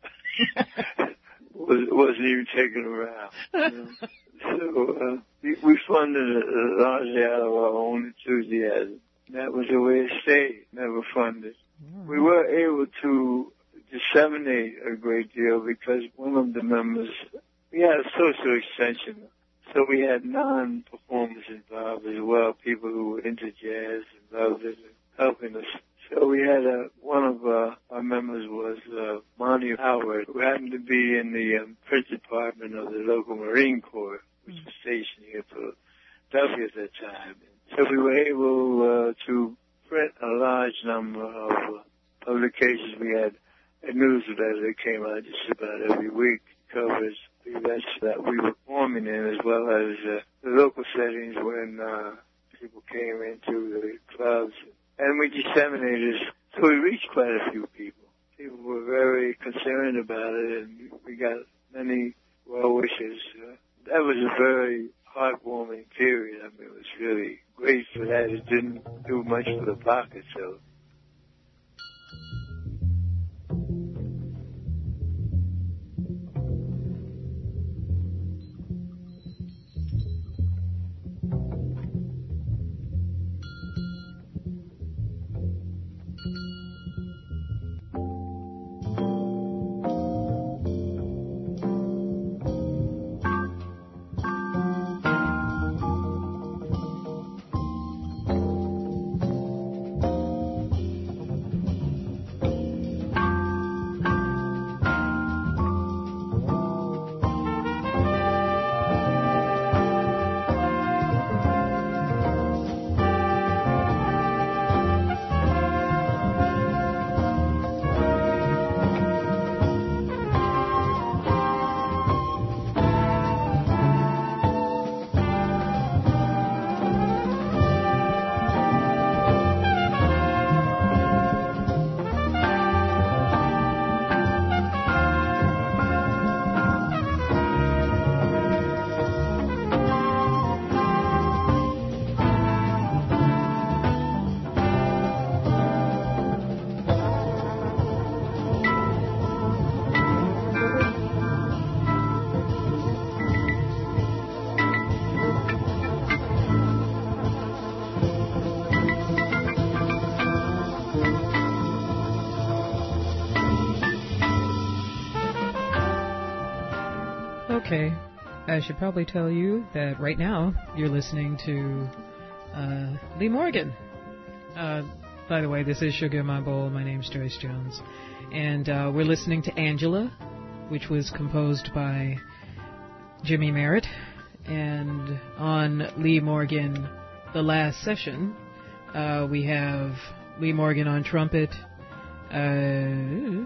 was, wasn't even taken around. You know? So uh, we, we funded it largely out of our own enthusiasm. That was the way it stayed, never funded. Mm-hmm. We were able to disseminate a great deal because one of the members, we had a social extension. So we had non-performers involved as well, people who were into jazz and loved it and helping us. So we had a, one of uh, our members was uh, Monty Howard, who happened to be in the um, print department of the local Marine Corps, which was stationed here in Philadelphia at that time. So we were able uh, to print a large number of uh, publications. We had a newsletter that came out just about every week covers the events that we were performing in, as well as uh, the local settings when uh, people came into the clubs. And we disseminated, so we reached quite a few people. People were very concerned about it, and we got many well wishes. Uh, that was a very heartwarming period. I mean, it was really great for that. It didn't do much for the pocket, so. Okay, I should probably tell you that right now you're listening to uh, Lee Morgan. Uh, by the way, this is Sugar in My Bowl. My name's Joyce Jones. And uh, we're listening to Angela, which was composed by Jimmy Merritt. And on Lee Morgan, the last session, uh, we have Lee Morgan on trumpet, uh...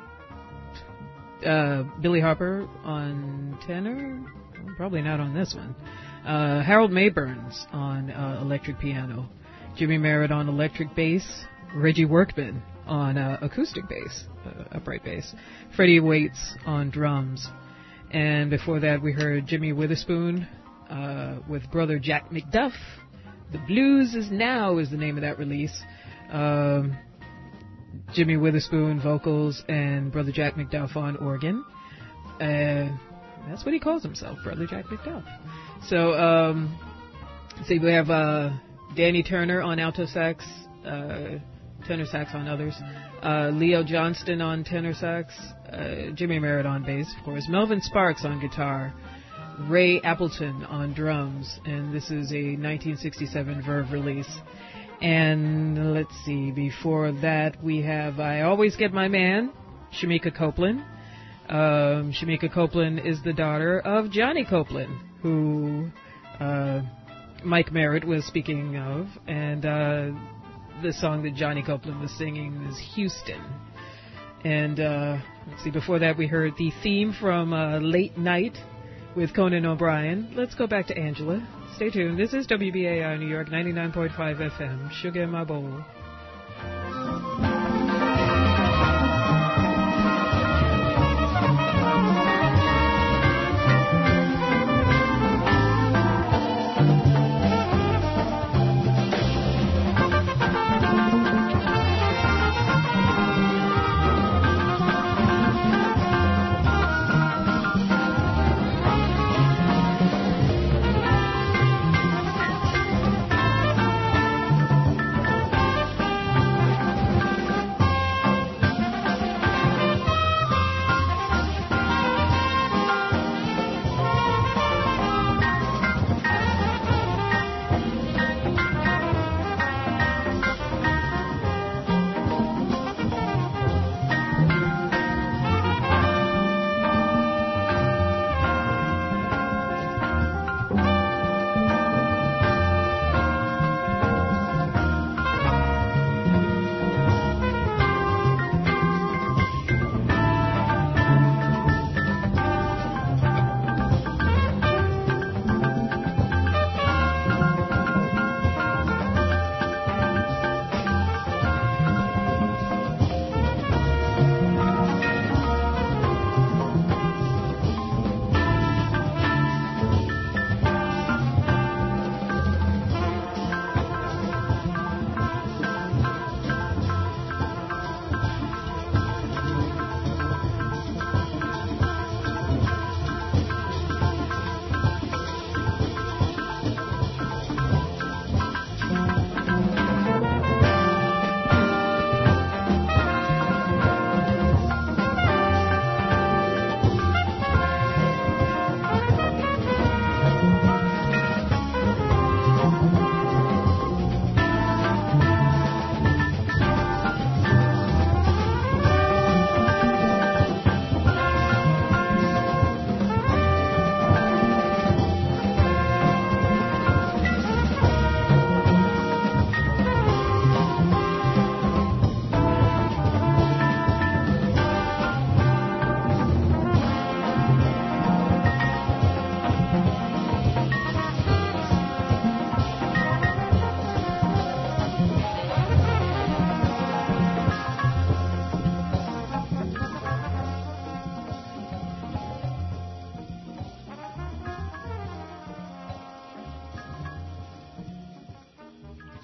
Uh, Billy Harper on tenor, well, probably not on this one. Uh, Harold Mayburns on uh, electric piano, Jimmy Merritt on electric bass, Reggie Workman on uh, acoustic bass, uh, upright bass, Freddie Waits on drums, and before that we heard Jimmy Witherspoon uh, with brother Jack McDuff. The Blues Is Now is the name of that release. Um, Jimmy Witherspoon vocals and brother Jack McDuff on organ. Uh, that's what he calls himself, brother Jack McDuff. So, um, let's see, we have uh, Danny Turner on alto sax, uh, tenor sax on others, uh, Leo Johnston on tenor sax, uh, Jimmy Merritt on bass, of course, Melvin Sparks on guitar, Ray Appleton on drums, and this is a nineteen sixty-seven Verve release. And let's see, before that we have I Always Get My Man, Shamika Copeland. Um, Shamika Copeland is the daughter of Johnny Copeland, who uh, Mike Merritt was speaking of. And uh, the song that Johnny Copeland was singing is Houston. And uh, let's see, before that we heard the theme from uh, Late Night with Conan O'Brien. Let's go back to Angela. Stay tuned. This is W B A I New York, ninety-nine point five F M. Sugar in My Bowl.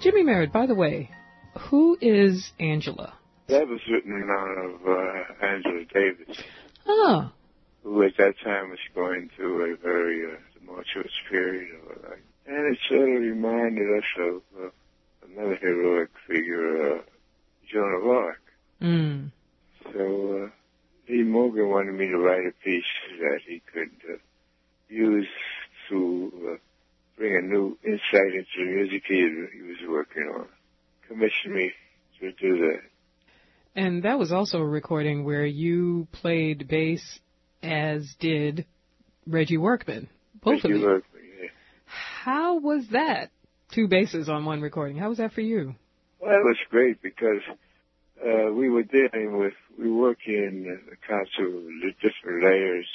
Jimmy Merritt, by the way, who is Angela? That was written in honor of uh, Angela Davis, Oh. who at that time was going through a very uh, tumultuous period of her life. And it sort of reminded us of uh, another heroic figure, uh, Joan of Arc. Mm. So uh, Lee Morgan wanted me to write a piece that he could uh, use to uh, bring a new insight into the music he, he was working on. Commissioned me to do that. And that was also a recording where you played bass, as did Reggie Workman. Both Reggie of you. Workman, yeah. How was that? Two basses on one recording. How was that for you? Well, it was great because uh, we were dealing with, we were working in the concert with different layers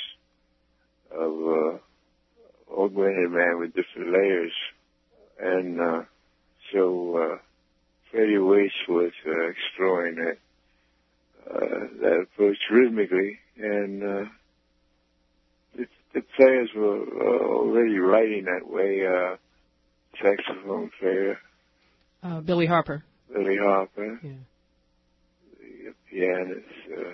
of uh, augmented man with different layers. And uh, so uh, Freddie Waits was uh, exploring that. Uh, that approach rhythmically, and uh, the, the players were uh, already writing that way. Uh, saxophone player, Uh, Billy Harper. Billy Harper, Yeah. the pianist,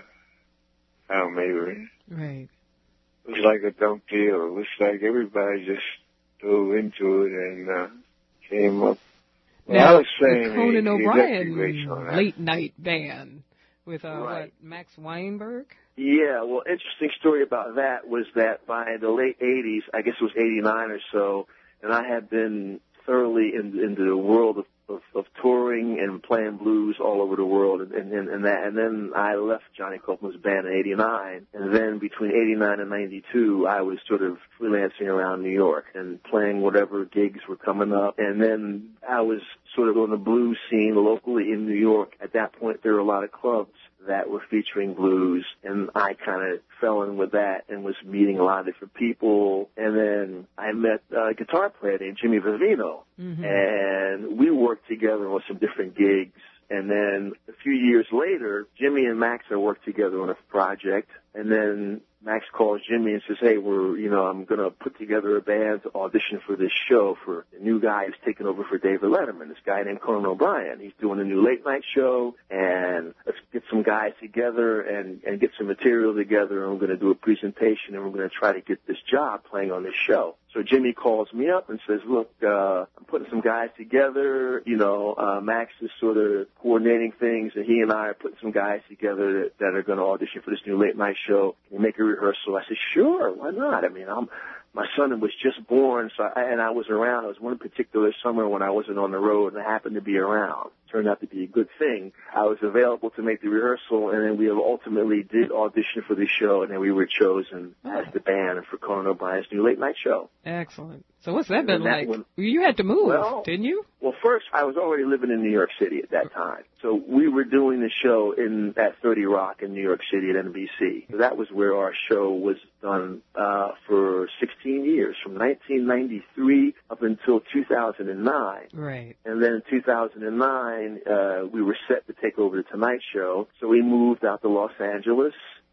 uh, Al Maverick. Right. It was like a done deal. It was like everybody just dove into it and uh, came up. Well, Now, I was saying the Conan the, O'Brien the late night band with uh, Right. what, Max Weinberg? Yeah, well, interesting story about that was that by the late eighties, I guess it was eighty-nine or so, and I had been thoroughly in, into the world of, of, of touring and playing blues all over the world, and, and, and that, and then I left Johnny Copeland's band in eighty-nine, and then between eighty-nine and ninety-two, I was sort of freelancing around New York and playing whatever gigs were coming up, and then I was sort of on the blues scene locally in New York. At that point, there were a lot of clubs that were featuring blues, and I kind of fell in with that and was meeting a lot of different people. And then I met a guitar player named Jimmy Vivino, Mm-hmm. and we worked together on some different gigs. And then a few years later, Jimmy and Max had worked together on a project, and then Max calls Jimmy and says, hey, we're, you know, I'm going to put together a band to audition for this show for the new guy who's taking over for David Letterman, this guy named Conan O'Brien. He's doing a new late night show, and let's get some guys together and, and get some material together, and we're going to do a presentation, and we're going to try to get this job playing on this show. So Jimmy calls me up and says, look, uh, I'm putting some guys together. You know, uh, Max is sort of coordinating things, and he and I are putting some guys together that, that are going to audition for this new late night show. Can you make a rehearsal? I said, sure, why not? I mean, I'm, my son was just born, so I, and I was around. It was one particular summer when I wasn't on the road, and I happened to be around. Turned out to be a good thing. I was available to make the rehearsal, and then we ultimately did audition for the show, and then we were chosen as the band for Conan O'Brien's new late night show. Excellent. So what's that been that like? one- You had to move, Well- didn't you? Well, first, I was already living in New York City at that time. So we were doing the show in at thirty Rock in New York City at N B C. So that was where our show was done uh, for sixteen years, from nineteen ninety-three up until two thousand nine. Right. And then in two thousand nine, uh, we were set to take over the Tonight Show. So we moved out to Los Angeles,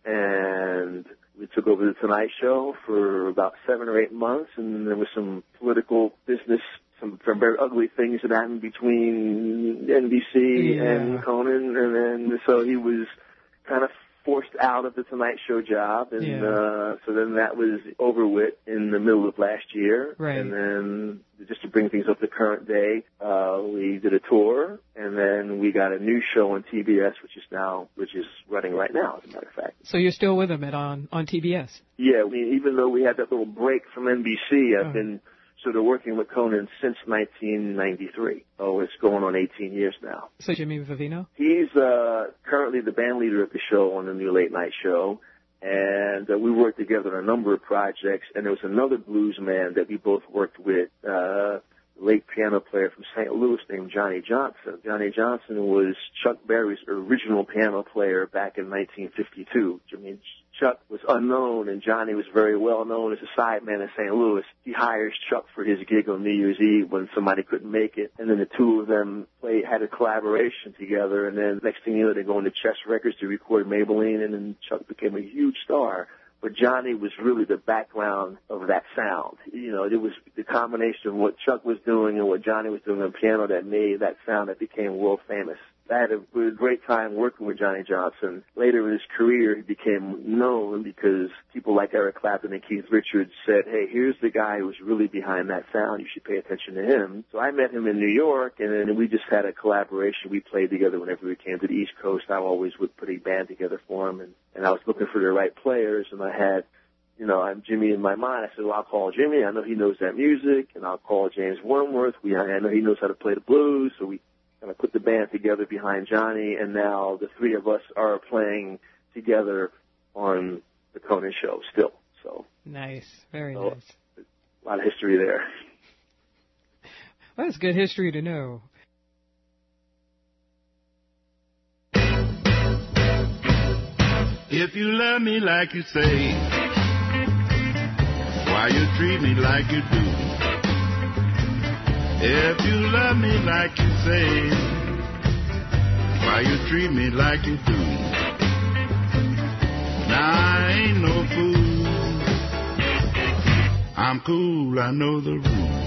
and we took over the Tonight Show for about seven or eight months, and there was some political business, some, some very ugly things that happened between N B C Yeah. and Conan, and then so he was kind of forced out of the Tonight Show job, and Yeah. uh, so then that was over with in the middle of last year. Right. And then just to bring things up to current day, uh, we did a tour, and then we got a new show on T B S, which is now, which is running right now, as a matter of fact. So you're still with him at on on T B S? Yeah, I mean, even though we had that little break from N B C, I've Oh. been sort of working with Conan since nineteen ninety-three. Oh, it's going on eighteen years now. So Jimmy Vivino? He's uh, currently the band leader of the show on the new late night show, and uh, we worked together on a number of projects. And there was another blues man that we both worked with, uh, late piano player from Saint Louis named Johnny Johnson. Johnny Johnson was Chuck Berry's original piano player back in nineteen fifty-two. I mean, Chuck was unknown, and Johnny was very well known as a sideman in Saint Louis. He hires Chuck for his gig on New Year's Eve when somebody couldn't make it, and then the two of them played, had a collaboration together, and then next thing you know, they go into Chess Records to record Maybelline, and then Chuck became a huge star. but Johnny was really the background of that sound. You know, it was the combination of what Chuck was doing and what Johnny was doing on piano that made that sound that became world famous. I had a, a great time working with Johnny Johnson. Later in his career, he became known because people like Eric Clapton and Keith Richards said, hey, here's the guy who's really behind that sound. You should pay attention to him. So I met him in New York, and then we just had a collaboration. We played together whenever we came to the East Coast. I always would put a band together for him, and, and I was looking for the right players, and I had, you know, I'm Jimmy in my mind. I said, well, I'll call Jimmy. I know he knows that music, and I'll call James Wormworth. We, I know he knows how to play the blues, so we and I put the band together behind Johnny, and now the three of us are playing together on the Conan show still. So nice, very so, nice. A lot of history there. Well, that's good history to know. If you love me like you say, why you treat me like you do? If you love me like you say, why you treat me like you do? Now I ain't no fool, I'm cool, I know the rules.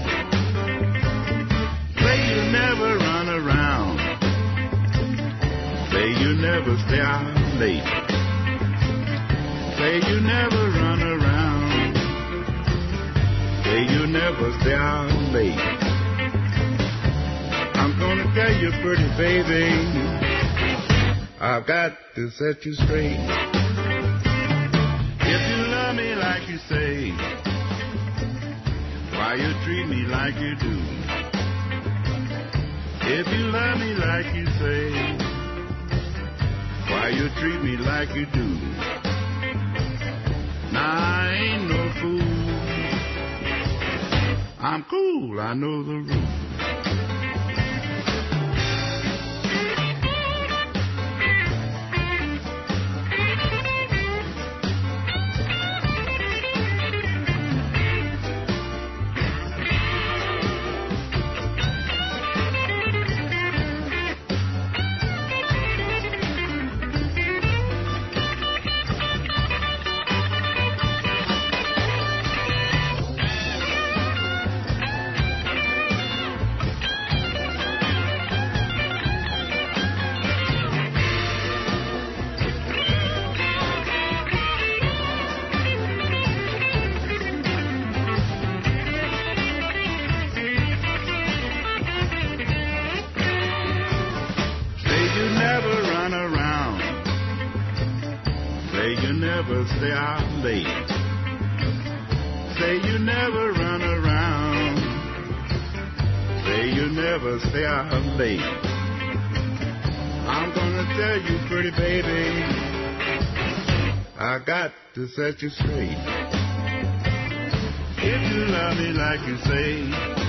Say you never run around, say you never stay out late, say you never run around, say you never stay out late. I'm gonna tell you, pretty baby, I've got to set you straight. If you love me like you say, why you treat me like you do? If you love me like you say, why you treat me like you do? Now I ain't no fool, I'm cool, I know the rules. Stay out late. Say you never run around. Say you never stay out late. I'm gonna tell you, pretty baby, I got to set you straight. If you love me like you say,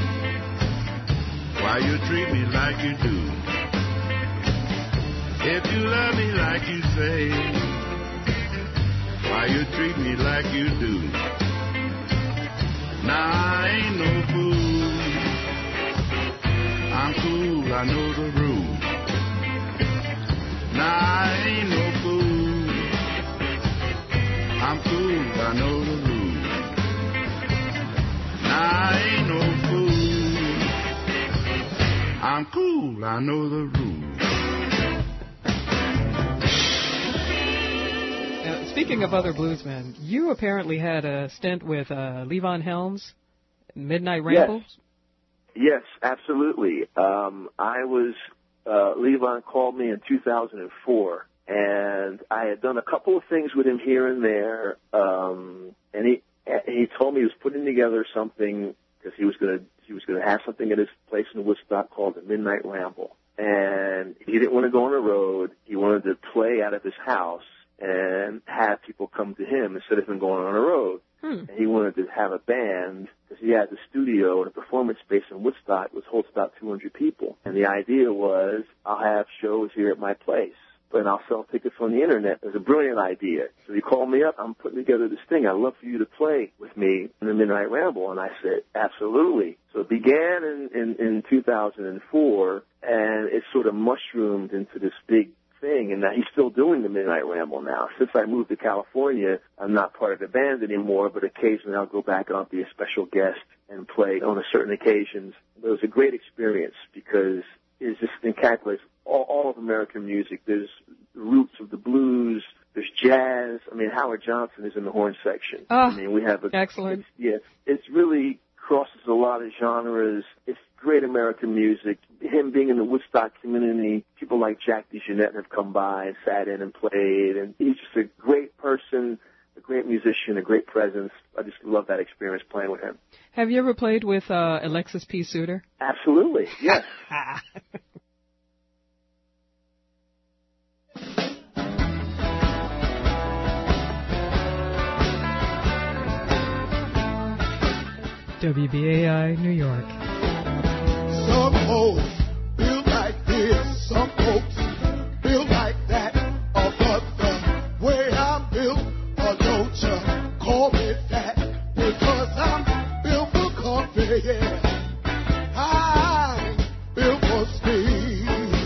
why you treat me like you do? If you love me like you say, why you treat me like you do? Now I ain't no fool, I'm cool, I know the rules. Now I ain't no fool, I'm cool, I know the rules. Now I ain't no fool, I'm cool, I know the rules. Speaking of other bluesmen, you apparently had a stint with uh, Levon Helms, Midnight Ramble. Yes, yes, absolutely. Um, I was, uh, Levon called me in two thousand four, and I had done a couple of things with him here and there, um, and he he told me he was putting together something because he was going to he was going to have something at his place in Woodstock called the Midnight Ramble, and he didn't want to go on the road. He wanted to play out of his house and have people come to him instead of him going on the road. Hmm. And he wanted to have a band because he had the studio and a performance space in Woodstock which holds about two hundred people. And the idea was, I'll have shows here at my place, but I'll sell tickets on the internet. It was a brilliant idea. So he called me up. I'm putting together this thing. I'd love for you to play with me in the Midnight Ramble. And I said, absolutely. So it began in, in, in two thousand four, and it sort of mushroomed into this big thing, and uh, he's still doing the Midnight Ramble now. Since I moved to California, I'm not part of the band anymore, but occasionally I'll go back and I'll be a special guest and play on a certain occasions. It was a great experience because it just encapsulates all, all of American music. There's the roots of the blues, there's jazz. I mean, Howard Johnson is in the horn section. Oh, I mean, we have a, excellent. It's, yeah, it's really crosses a lot of genres. It's great American music. Him being in the Woodstock community, people like Jack DeJohnette have come by and sat in and played, and he's just a great person, a great musician, a great presence. I just love that experience playing with him. Have you ever played with uh, Alexis P. Suter? Absolutely, yes. W B A I, New York. Some folks feel like this, some folks feel like that. Oh, but the way I'm built, oh, don't you call me that, because I'm built for comfort, yeah. I'm built for speed.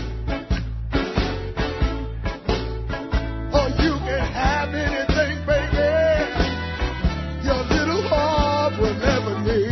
Oh, you can have anything, baby, your little heart will never need.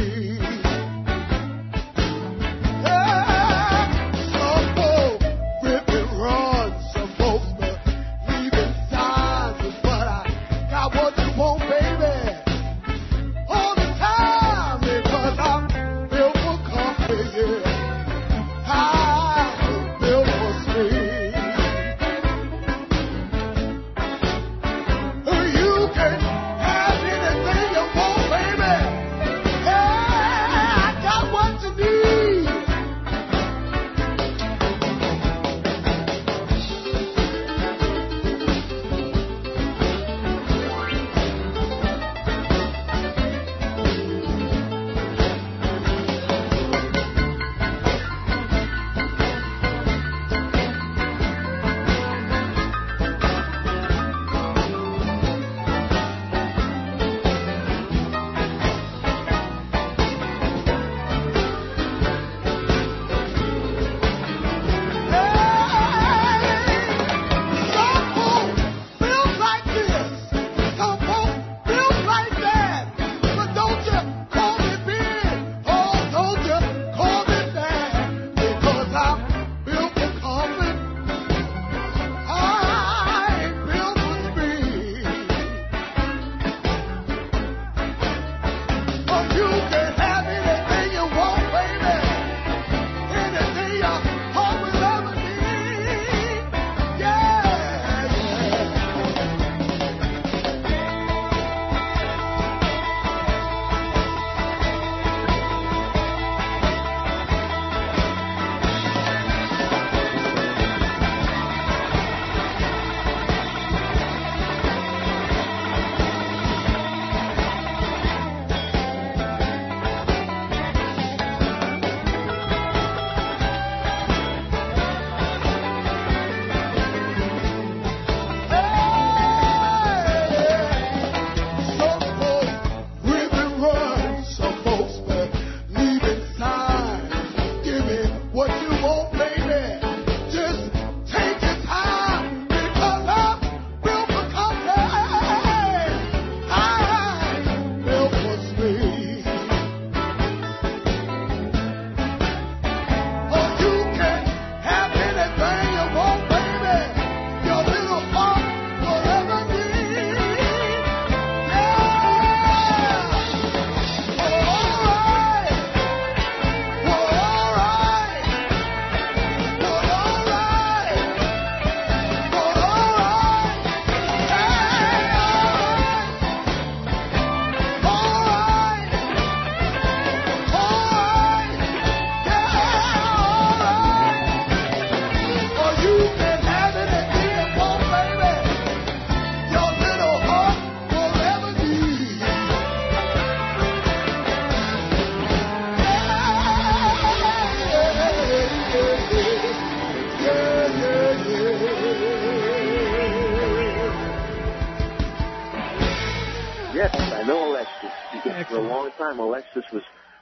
Yes, I know Alexis. Because for a long time, Alexis was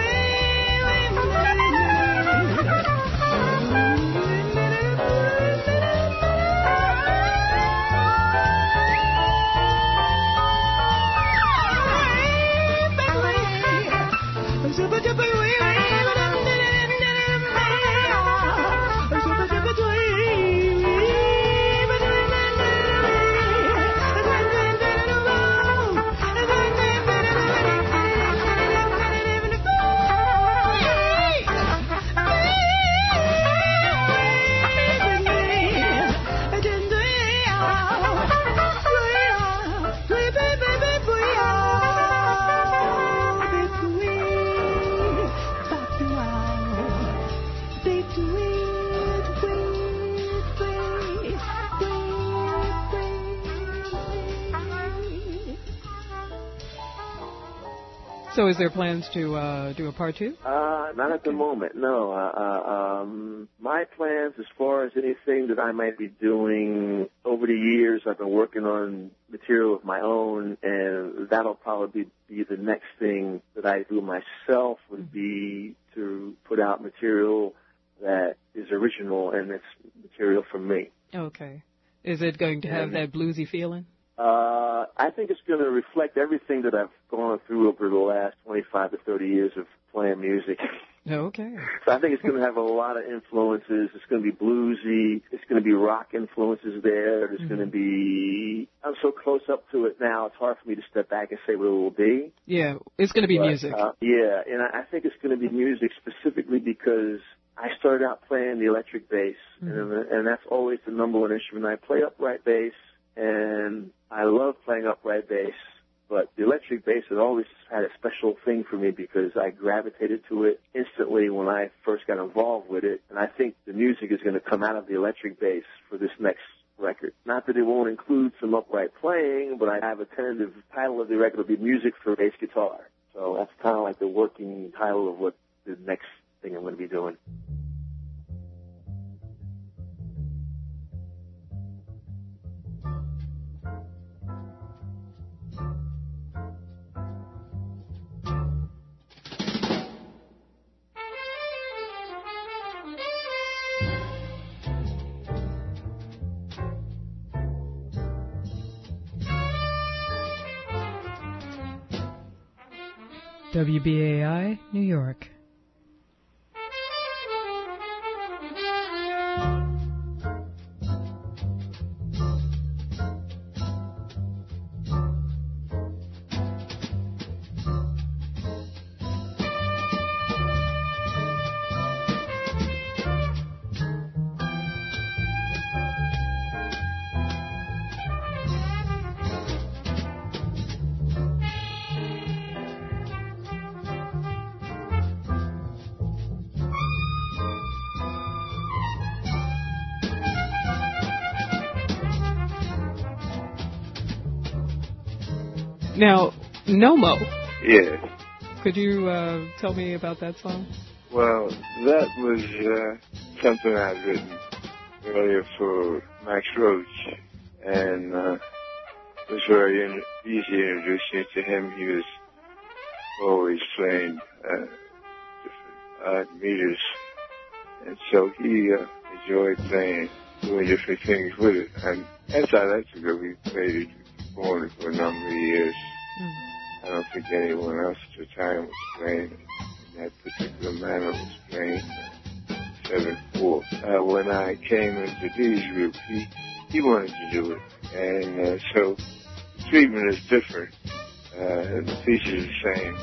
So is there plans to uh, do a part two? Uh, not at the moment, no. Uh, uh, um, my plans as far as anything that I might be doing over the years, I've been working on material of my own, and that'll probably be, be the next thing that I do myself would be to put out material that is original and it's material from me. Okay. Is it going to have and, that bluesy feeling? Uh, I think it's going to reflect everything that I've gone through over the last twenty-five to thirty years of playing music. Okay. So I think it's going to have a lot of influences. It's going to be bluesy. It's going to be rock influences there. There's mm-hmm. going to be, I'm so close up to it now, it's hard for me to step back and say what it will be. Yeah, it's going to be but, music. Uh, yeah, and I, I think it's going to be music specifically because I started out playing the electric bass, mm-hmm. and, and that's always the number one instrument. I play upright bass, and I love playing upright bass, but the electric bass has always had a special thing for me because I gravitated to it instantly when I first got involved with it, and I think the music is going to come out of the electric bass for this next record. Not that it won't include some upright playing, but I have a tentative title of the record will be Music for Bass Guitar. So that's kind of like the working title of what the next thing I'm going to be doing. W B A I, New York. Now, Nomo. Yes. Could you uh, tell me about that song? Well, that was uh, something I'd written earlier for Max Roach, and uh, it was very in- easy introducing to him. He was always playing uh, different odd meters, and so he uh, enjoyed playing, doing different things with it. And as I like to go, we played it, performed it for a number of years. Mm. I don't think anyone else at the time was playing in that particular manner, was playing seven four. Uh, when I came into Dee's group, he, he wanted to do it. And uh, so the treatment is different, uh, and the piece is the same.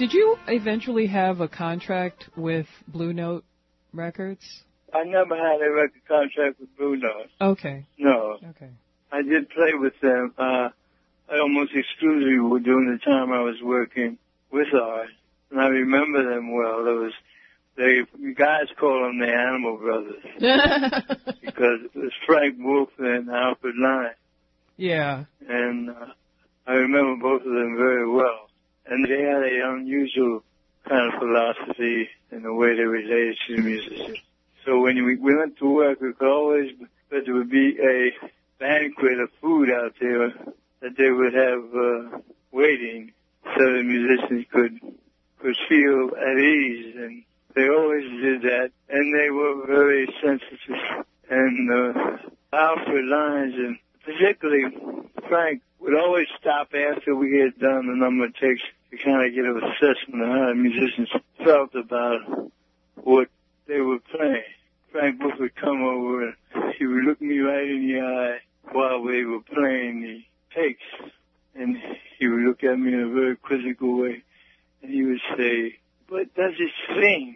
Did you eventually have a contract with Blue Note Records? I never had a record contract with Blue Note. Okay. No. Okay. I did play with them. Uh, I almost exclusively were during the time I was working with Art, and I remember them well. There was they you guys call them the Animal Brothers because it was Frank Wolf and Alfred Lyne. Yeah. And uh, I remember both of them very well. And they had an unusual kind of philosophy in the way they related to the musicians. So when we, we went to work, we could always, but there would be a banquet of food out there that they would have uh, waiting so the musicians could could feel at ease. And they always did that. And they were very sensitive. And uh, Alfred Lyons, and particularly Frank, would always stop after we had done the number of takes to kind of get an assessment of how the musicians felt about what they were playing. Frank Wolf would come over and he would look me right in the eye while we were playing the takes. And he would look at me in a very quizzical way. And he would say, "But does it sing?"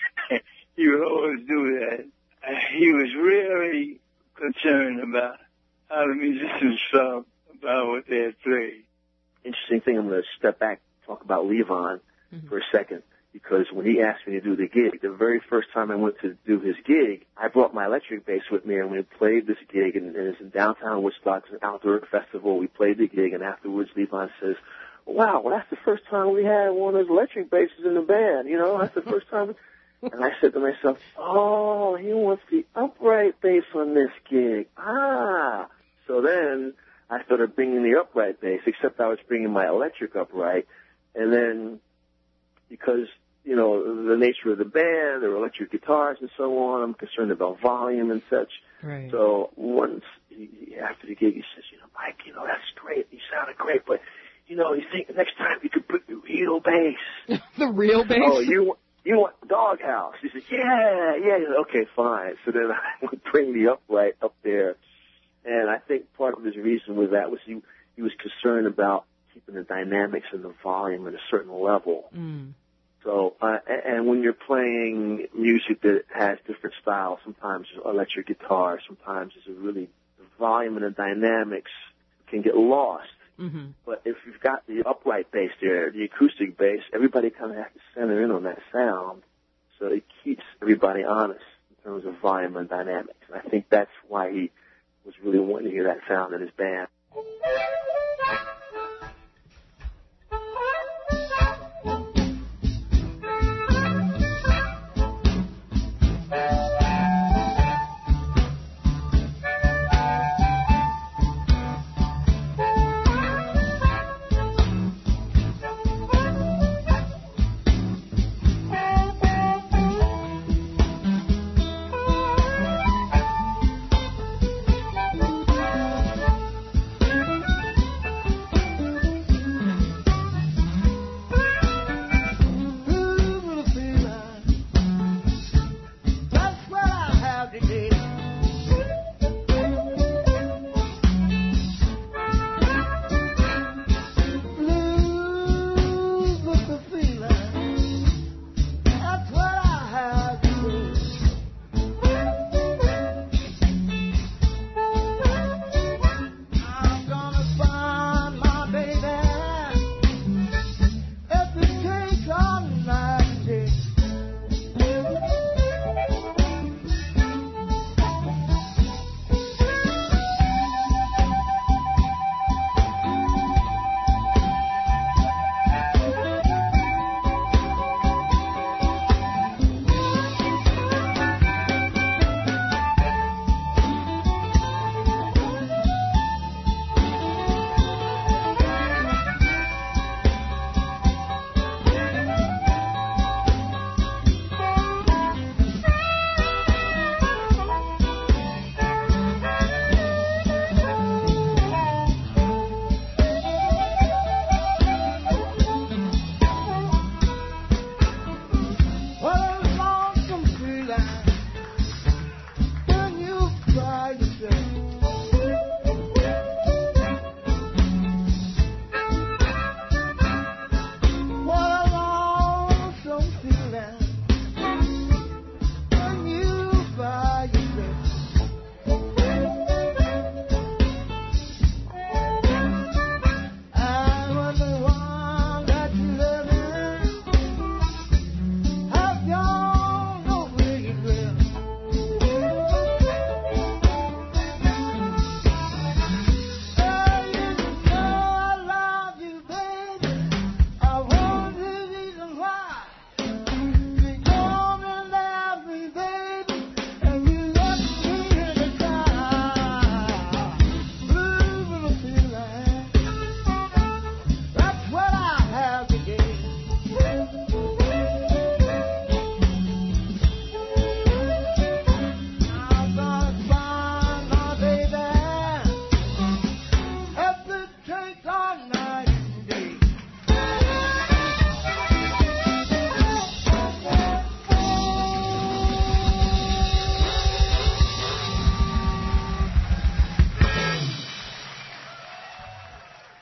He would always do that. Uh, he was really concerned about how the musicians felt about what they had played. Interesting thing, I'm going to step back and talk about Levon mm-hmm. for a second, because when he asked me to do the gig, the very first time I went to do his gig, I brought my electric bass with me, and we played this gig, and, and it's in downtown Woodstock. It's an outdoor festival. We played the gig, and afterwards Levon says, "Wow, well, that's the first time we had one of those electric basses in the band, you know, that's the first time." And I said to myself, "Oh, he wants the upright bass on this gig. Ah." So then I started bringing the upright bass, except I was bringing my electric upright. And then because, you know, the nature of the band, there were electric guitars and so on, I'm concerned about volume and such. Right. So once, he, after the gig, he says, "You know, Mike, you know, that's great. You sounded great, but, you know, you think next time you could put the real bass." The real bass? Oh, you You want Doghouse? He said, "Yeah, yeah." Okay, fine. So then I would bring the upright up there. And I think part of his reason with that was he, he was concerned about keeping the dynamics and the volume at a certain level. Mm. So, uh, and when you're playing music that has different styles, sometimes it's electric guitar, sometimes it's a really, the volume and the dynamics can get lost. Mm-hmm. But if you've got the upright bass there, the acoustic bass, everybody kind of has to center in on that sound. So it keeps everybody honest in terms of volume and dynamics. And I think that's why he was really wanting to hear that sound in his band.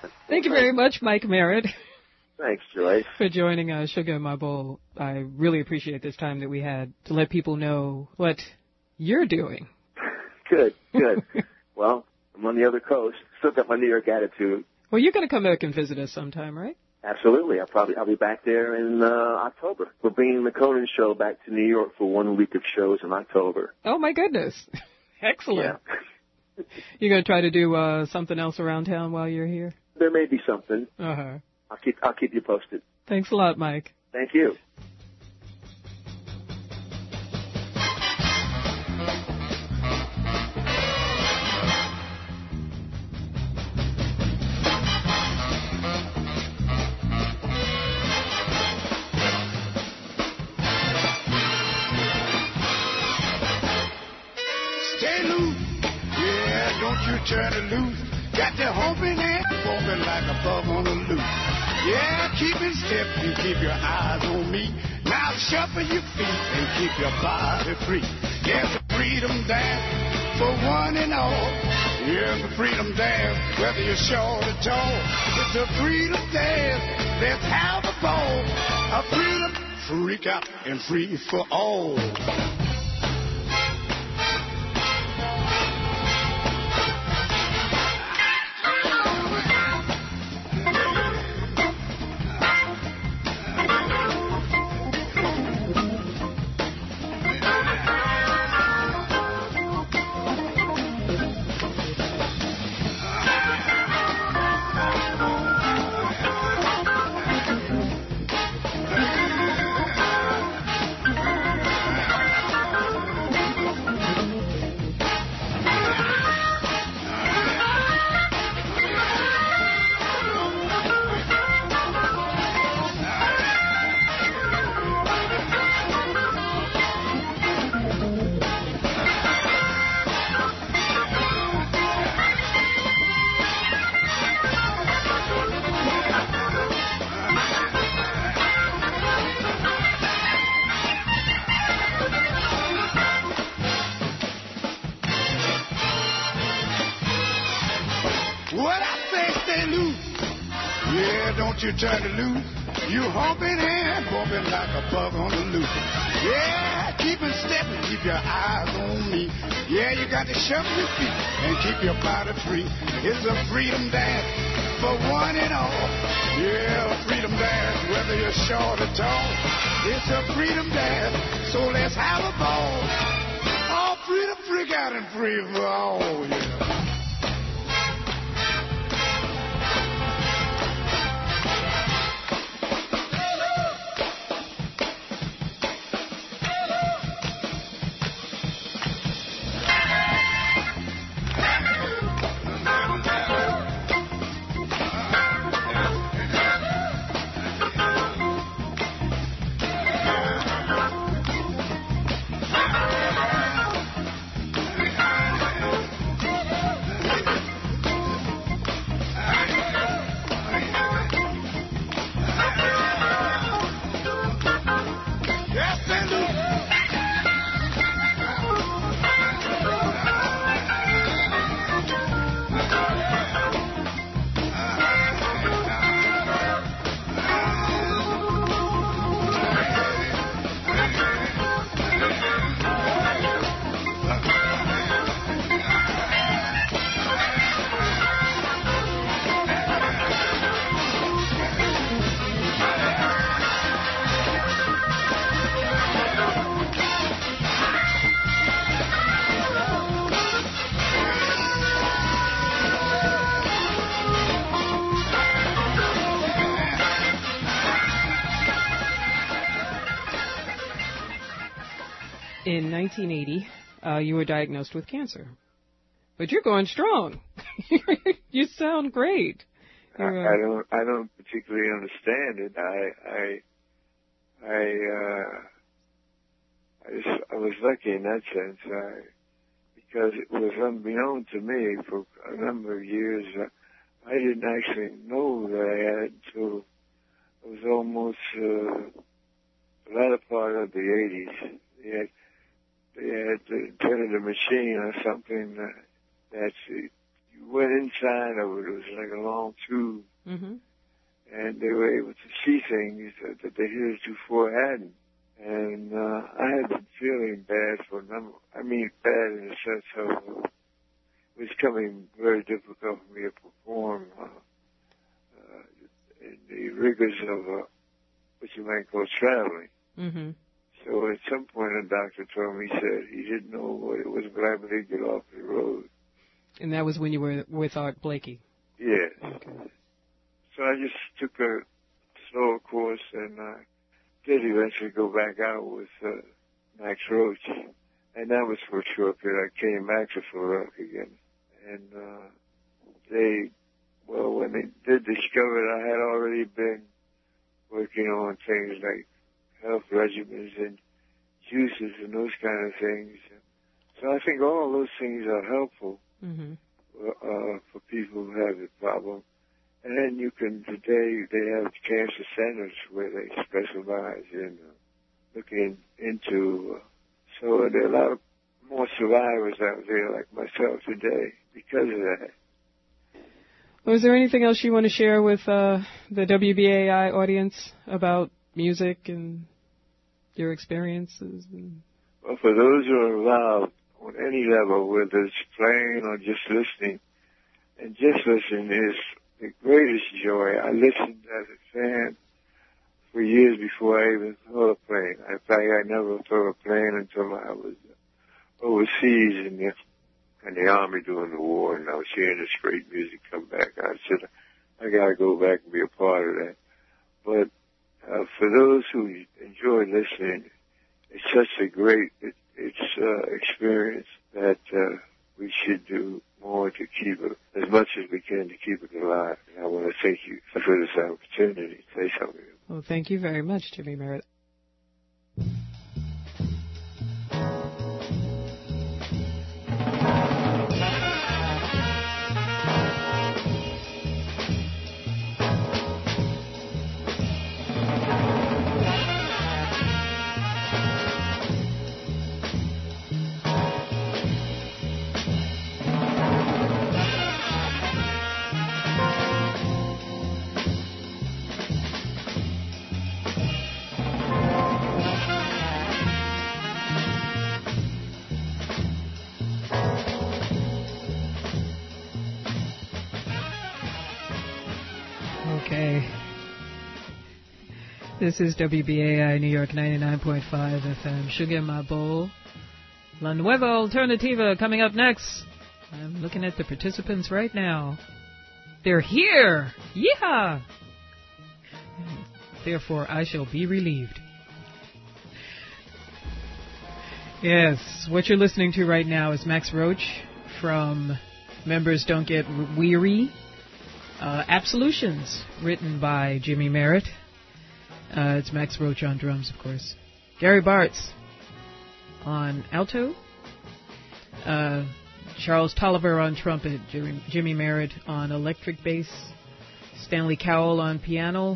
Thank you very much, Mike Merritt. Thanks, Joyce. For joining uh, Sugar in My Bowl. I really appreciate this time that we had to let people know what you're doing. Good, good. Well, I'm on the other coast. Still got my New York attitude. Well, you're going to come back and visit us sometime, right? Absolutely. I'll probably I'll be back there in uh, October. We're bringing the Conan Show back to New York for one week of shows in October. Oh my goodness! Excellent. Yeah. You're going to try to do uh, something else around town while you're here? There may be something. Uh huh. I'll keep I'll keep you posted. Thanks a lot, Mike. Thank you. Turn it loose, got the humping and bumping like a bug on the loose. Yeah, keep it stiff and keep your eyes on me. Now shuffle your feet and keep your body free. Yes, the freedom dance for one and all. Yes, the freedom dance, whether you're short or tall. It's a freedom dance, let's have a ball. A freedom freak out and free for all. You turn it loose, you humping and bumping like a bug on the loose. Yeah, keep it stepping, keep your eyes on me. Yeah, you got to shuffle your feet and keep your body free. It's a freedom dance for one and all. Yeah, a freedom dance, whether you're short or tall. It's a freedom dance, so let's have a ball. All freedom, freak out and free for all, yeah. In nineteen eighty, uh, you were diagnosed with cancer. But you're going strong. You sound great. I, I don't. I don't particularly understand it. I. I. I. Uh, I, just, I was lucky in that sense, I, because it was unbeknown to me for a number of years. Uh, I didn't actually know that I had until it was almost uh, the latter part of the eighties. They had, they had invented a machine or something that, that you went inside of it. It was like a long tube. Mm-hmm. And they were able to see things that, that they heretofore hadn't. And uh, I had been feeling bad for a number, I mean bad in the sense of uh, it was becoming very difficult for me to perform uh, uh, in the rigors of uh, what you might call traveling. Mm-hmm. So at some point a doctor told me, he said he didn't know what it was, but I would get off the road. And that was when you were with Art Blakey? Yes. Okay. So I just took a slower course, and I did eventually go back out with uh, Max Roach. And that was for a short period. I came back to Philadelphia again. And uh, they, well, when they did discover it, I had already been working on things like health regimens and juices and those kind of things. So I think all of those things are helpful mm-hmm. uh, for people who have the problem. And then you can, today, they have cancer centers where they specialize in uh, looking into, uh, so there are a lot of more survivors out there like myself today because of that. Well, is there anything else you want to share with uh, the W B A I audience about music and your experiences? And... Well, for those who are involved on any level, whether it's playing or just listening, and just listening is the greatest joy. I listened as a fan for years before I even thought of playing. In fact, I never thought of playing until I was overseas in the, in the Army during the war, and I was hearing this great music come back. I said, I got to go back and be a part of that. But uh, for those who enjoy listening, it's such a great it, it's uh, experience that uh, we should do more to keep it, as much as we can to keep it alive. And I want to thank you for this opportunity to say something. Well, thank you very much, Jimmy Merritt. Okay. This is W B A I New York ninety-nine point five F M. Sugar in my bowl. La Nueva Alternativa coming up next. I'm looking at the participants right now. They're here! Yeah! Therefore, I shall be relieved. Yes, what you're listening to right now is Max Roach from Members Don't Get Weary. Uh, Absolutions, written by Jimmy Merritt. Uh, it's Max Roach on drums, of course. Gary Bartz on alto. Uh, Charles Tolliver on trumpet. Jimmy, Jimmy Merritt on electric bass. Stanley Cowell on piano.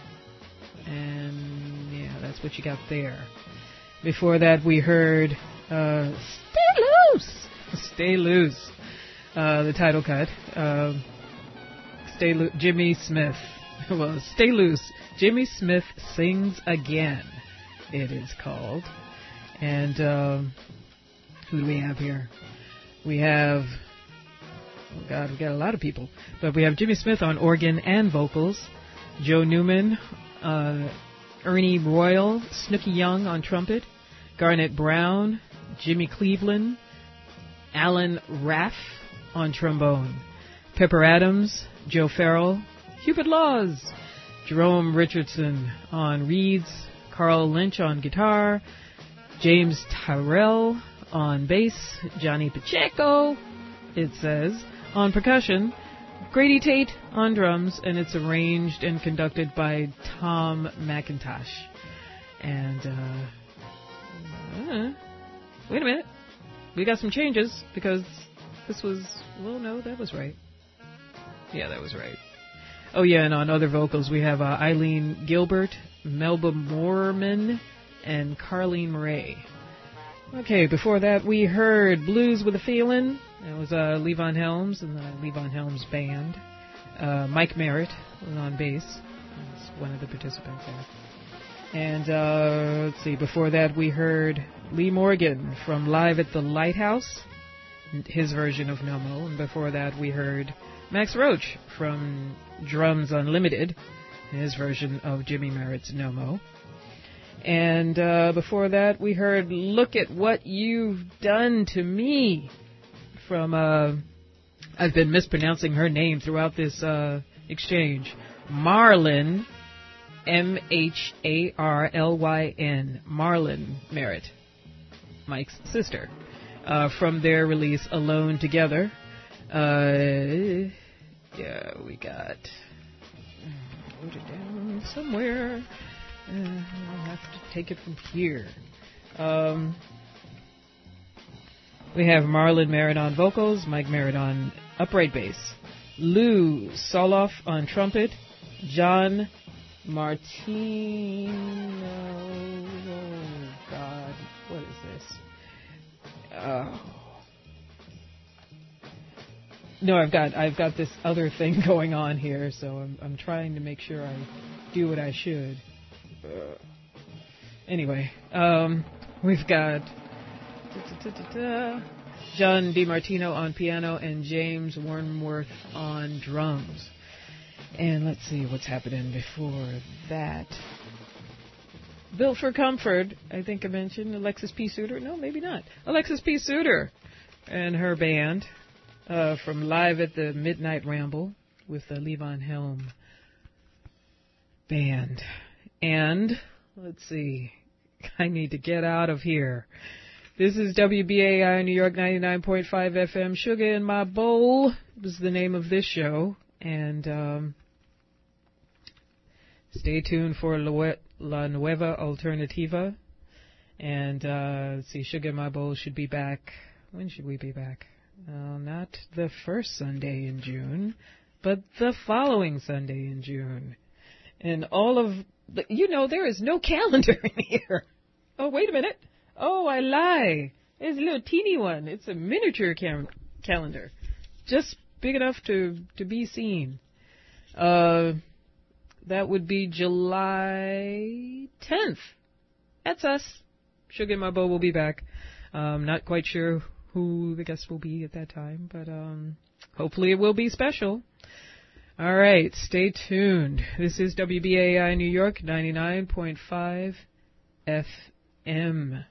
And, yeah, that's what you got there. Before that, we heard uh, Stay Loose! Stay Loose, uh, the title cut. Uh, Stay Lo- Jimmy Smith. Well, Stay Loose. Jimmy Smith Sings Again, it is called. And um, who do we have here? We have, oh God, we got a lot of people. But we have Jimmy Smith on organ and vocals. Joe Newman, uh, Ernie Royal, Snooky Young on trumpet. Garnett Brown, Jimmy Cleveland, Alan Raff on trombone. Pepper Adams, Joe Farrell, Hubert Laws, Jerome Richardson on reeds, Carl Lynch on guitar, James Tyrrell on bass, Johnny Pacheco, it says, on percussion, Grady Tate on drums, and it's arranged and conducted by Tom McIntosh. And, uh, uh, wait a minute, we got some changes, because this was, well, no, that was right. Yeah, that was right. Oh, yeah, and on other vocals, we have uh, Eileen Gilbert, Melba Moorman, and Carlene Ray. Okay, before that we heard Blues with a Feeling. That was uh, Levon Helms and the Levon Helms Band. Uh, Mike Merritt was on bass. He was one of the participants there. And uh, let's see, before that we heard Lee Morgan from Live at the Lighthouse, his version of No Mo. And before that we heard Max Roach from Drums Unlimited, his version of Jimmy Merritt's No Mo. And uh, before that we heard Look at What You've Done to Me from, uh, I've been mispronouncing her name throughout this uh, exchange, Marlyn, M H A R L Y N, Marlyn Merritt, Mike's sister, uh, from their release Alone Together. Uh, yeah, we got, wrote it down somewhere. Uh, I'll have to take it from here. Um, we have Marlyn Merritt on vocals, Mike Merritt on upright bass, Lou Soloff on trumpet, John Martino. Oh God, what is this? Oh. No, I've got I've got this other thing going on here, so I'm I'm trying to make sure I do what I should. Uh, anyway, um, we've got da, da, da, da, John DiMartino on piano and James Warnworth on drums. And let's see what's happening before that. Built for Comfort, I think I mentioned Alexis P. Suter. No, maybe not. Alexis P. Suter and her band uh, from Live at the Midnight Ramble with the Levon Helm Band. And, let's see, I need to get out of here. This is W B A I New York ninety-nine point five F M. Sugar in My Bowl was the name of this show. And um, stay tuned for La Nueva Alternativa. And, uh, let's see, Sugar in My Bowl should be back. When should we be back? Uh, not the first Sunday in June, but the following Sunday in June. And all of... You know, there is no calendar in here. Oh, wait a minute. Oh, I lie. There's a little teeny one. It's a miniature cam- calendar. Just big enough to, to be seen. Uh, that would be July tenth. That's us. Sugar in My Bowl will be back. Um, not quite sure who the guests will be at that time, but um, hopefully it will be special. All right, stay tuned. This is W B A I New York, ninety-nine point five F M.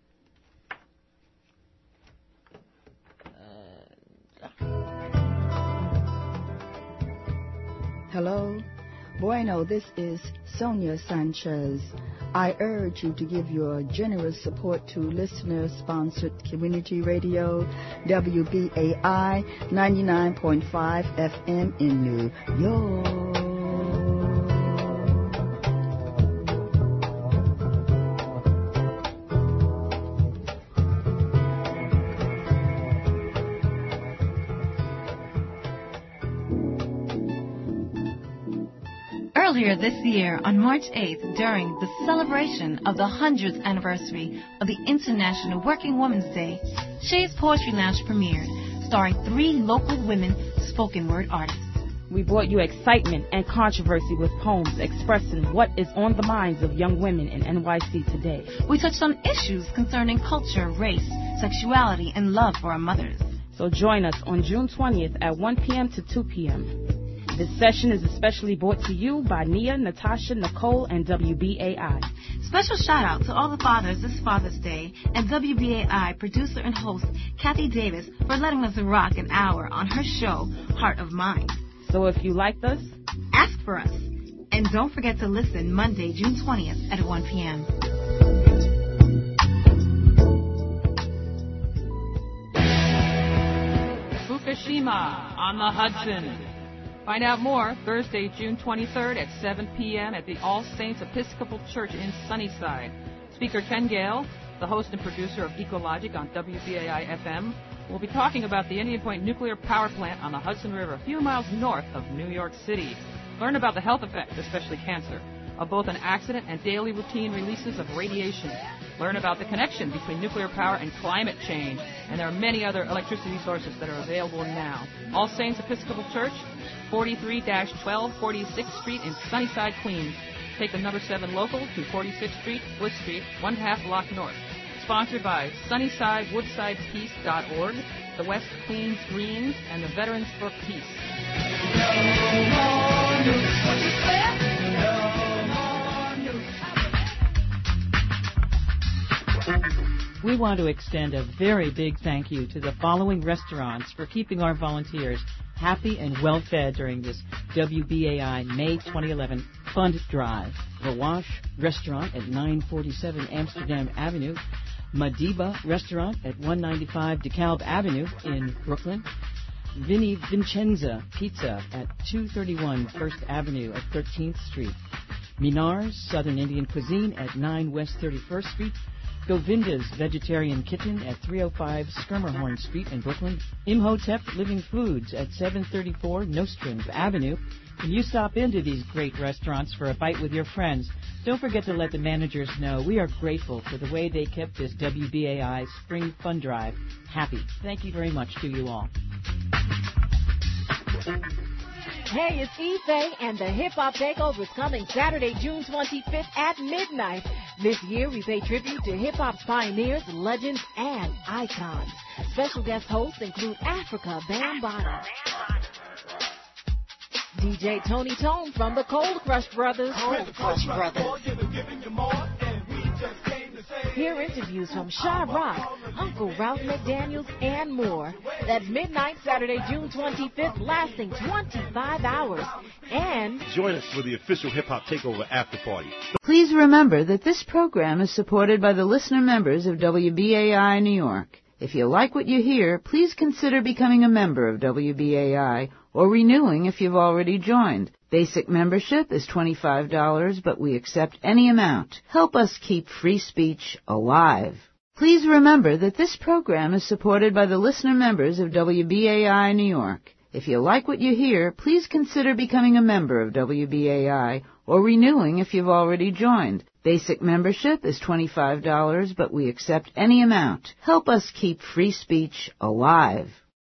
Hello. Bueno, this is Sonia Sanchez. I urge you to give your generous support to listener-sponsored community radio, W B A I ninety-nine point five F M in New York. Earlier this year, on March eighth, during the celebration of the hundredth anniversary of the International Working Women's Day, Shay's Poetry Lounge premiered, starring three local women spoken word artists. We brought you excitement and controversy with poems expressing what is on the minds of young women in N Y C today. We touched on issues concerning culture, race, sexuality, and love for our mothers. So join us on June twentieth at one p.m. to two p.m. This session is especially brought to you by Nia, Natasha, Nicole, and W B A I. Special shout out to all the fathers this Father's Day, and W B A I producer and host Kathy Davis for letting us rock an hour on her show, Heart of Mind. So if you liked us, ask for us. And don't forget to listen Monday, June twentieth at one p.m. Fukushima on the Hudson. Find out more Thursday, June twenty-third at seven p.m. at the All Saints Episcopal Church in Sunnyside. Speaker Ken Gale, the host and producer of Ecologic on W B A I F M, will be talking about the Indian Point Nuclear Power Plant on the Hudson River, a few miles north of New York City. Learn about the health effects, especially cancer. of both an accident and daily routine releases of radiation. Learn about the connection between nuclear power and climate change. And there are many other electricity sources that are available now. All Saints Episcopal Church, forty-three twelve forty-sixth Street in Sunnyside, Queens. Take the number seven local to forty-sixth Street, Wood Street, one half block north. Sponsored by Sunnyside Woodside Peace dot org, the West Queens Greens, and the Veterans for Peace. We want to extend a very big thank you to the following restaurants for keeping our volunteers happy and well-fed during this W B A I May twenty eleven Fund Drive. The Wash Restaurant at nine forty-seven Amsterdam Avenue, Madiba Restaurant at one ninety-five DeKalb Avenue in Brooklyn, Vinnie Vincenza Pizza at two thirty-one First Avenue at thirteenth Street, Minar's Southern Indian Cuisine at nine West thirty-first Street, Govinda's Vegetarian Kitchen at three oh five Skirmerhorn Street in Brooklyn, Imhotep Living Foods at seven thirty-four Nostrand Avenue. When you stop into these great restaurants for a bite with your friends, don't forget to let the managers know we are grateful for the way they kept this W B A I Spring Fund Drive happy. Thank you very much to you all. Hey, it's Ife, and the Hip Hop Takeover is coming Saturday, June twenty-fifth at midnight. This year, we pay tribute to hip-hop's pioneers, legends, and icons. Special guest hosts include Africa Bambaataa, D J Tony Tone from the Cold Crush Brothers. Cold Crush Brothers. Hear interviews from Sha Rock, Uncle Ralph McDaniels, and more. That's midnight Saturday, June twenty-fifth, lasting twenty-five hours. And join us for the official Hip Hop Takeover after party. Please remember that this program is supported by the listener members of W B A I New York. If you like what you hear, please consider becoming a member of W B A I or renewing if you've already joined. Basic membership is twenty-five dollars, but we accept any amount. Help us keep free speech alive. Please remember that this program is supported by the listener members of W B A I New York. If you like what you hear, please consider becoming a member of W B A I or renewing if you've already joined. Basic membership is twenty-five dollars, but we accept any amount. Help us keep free speech alive.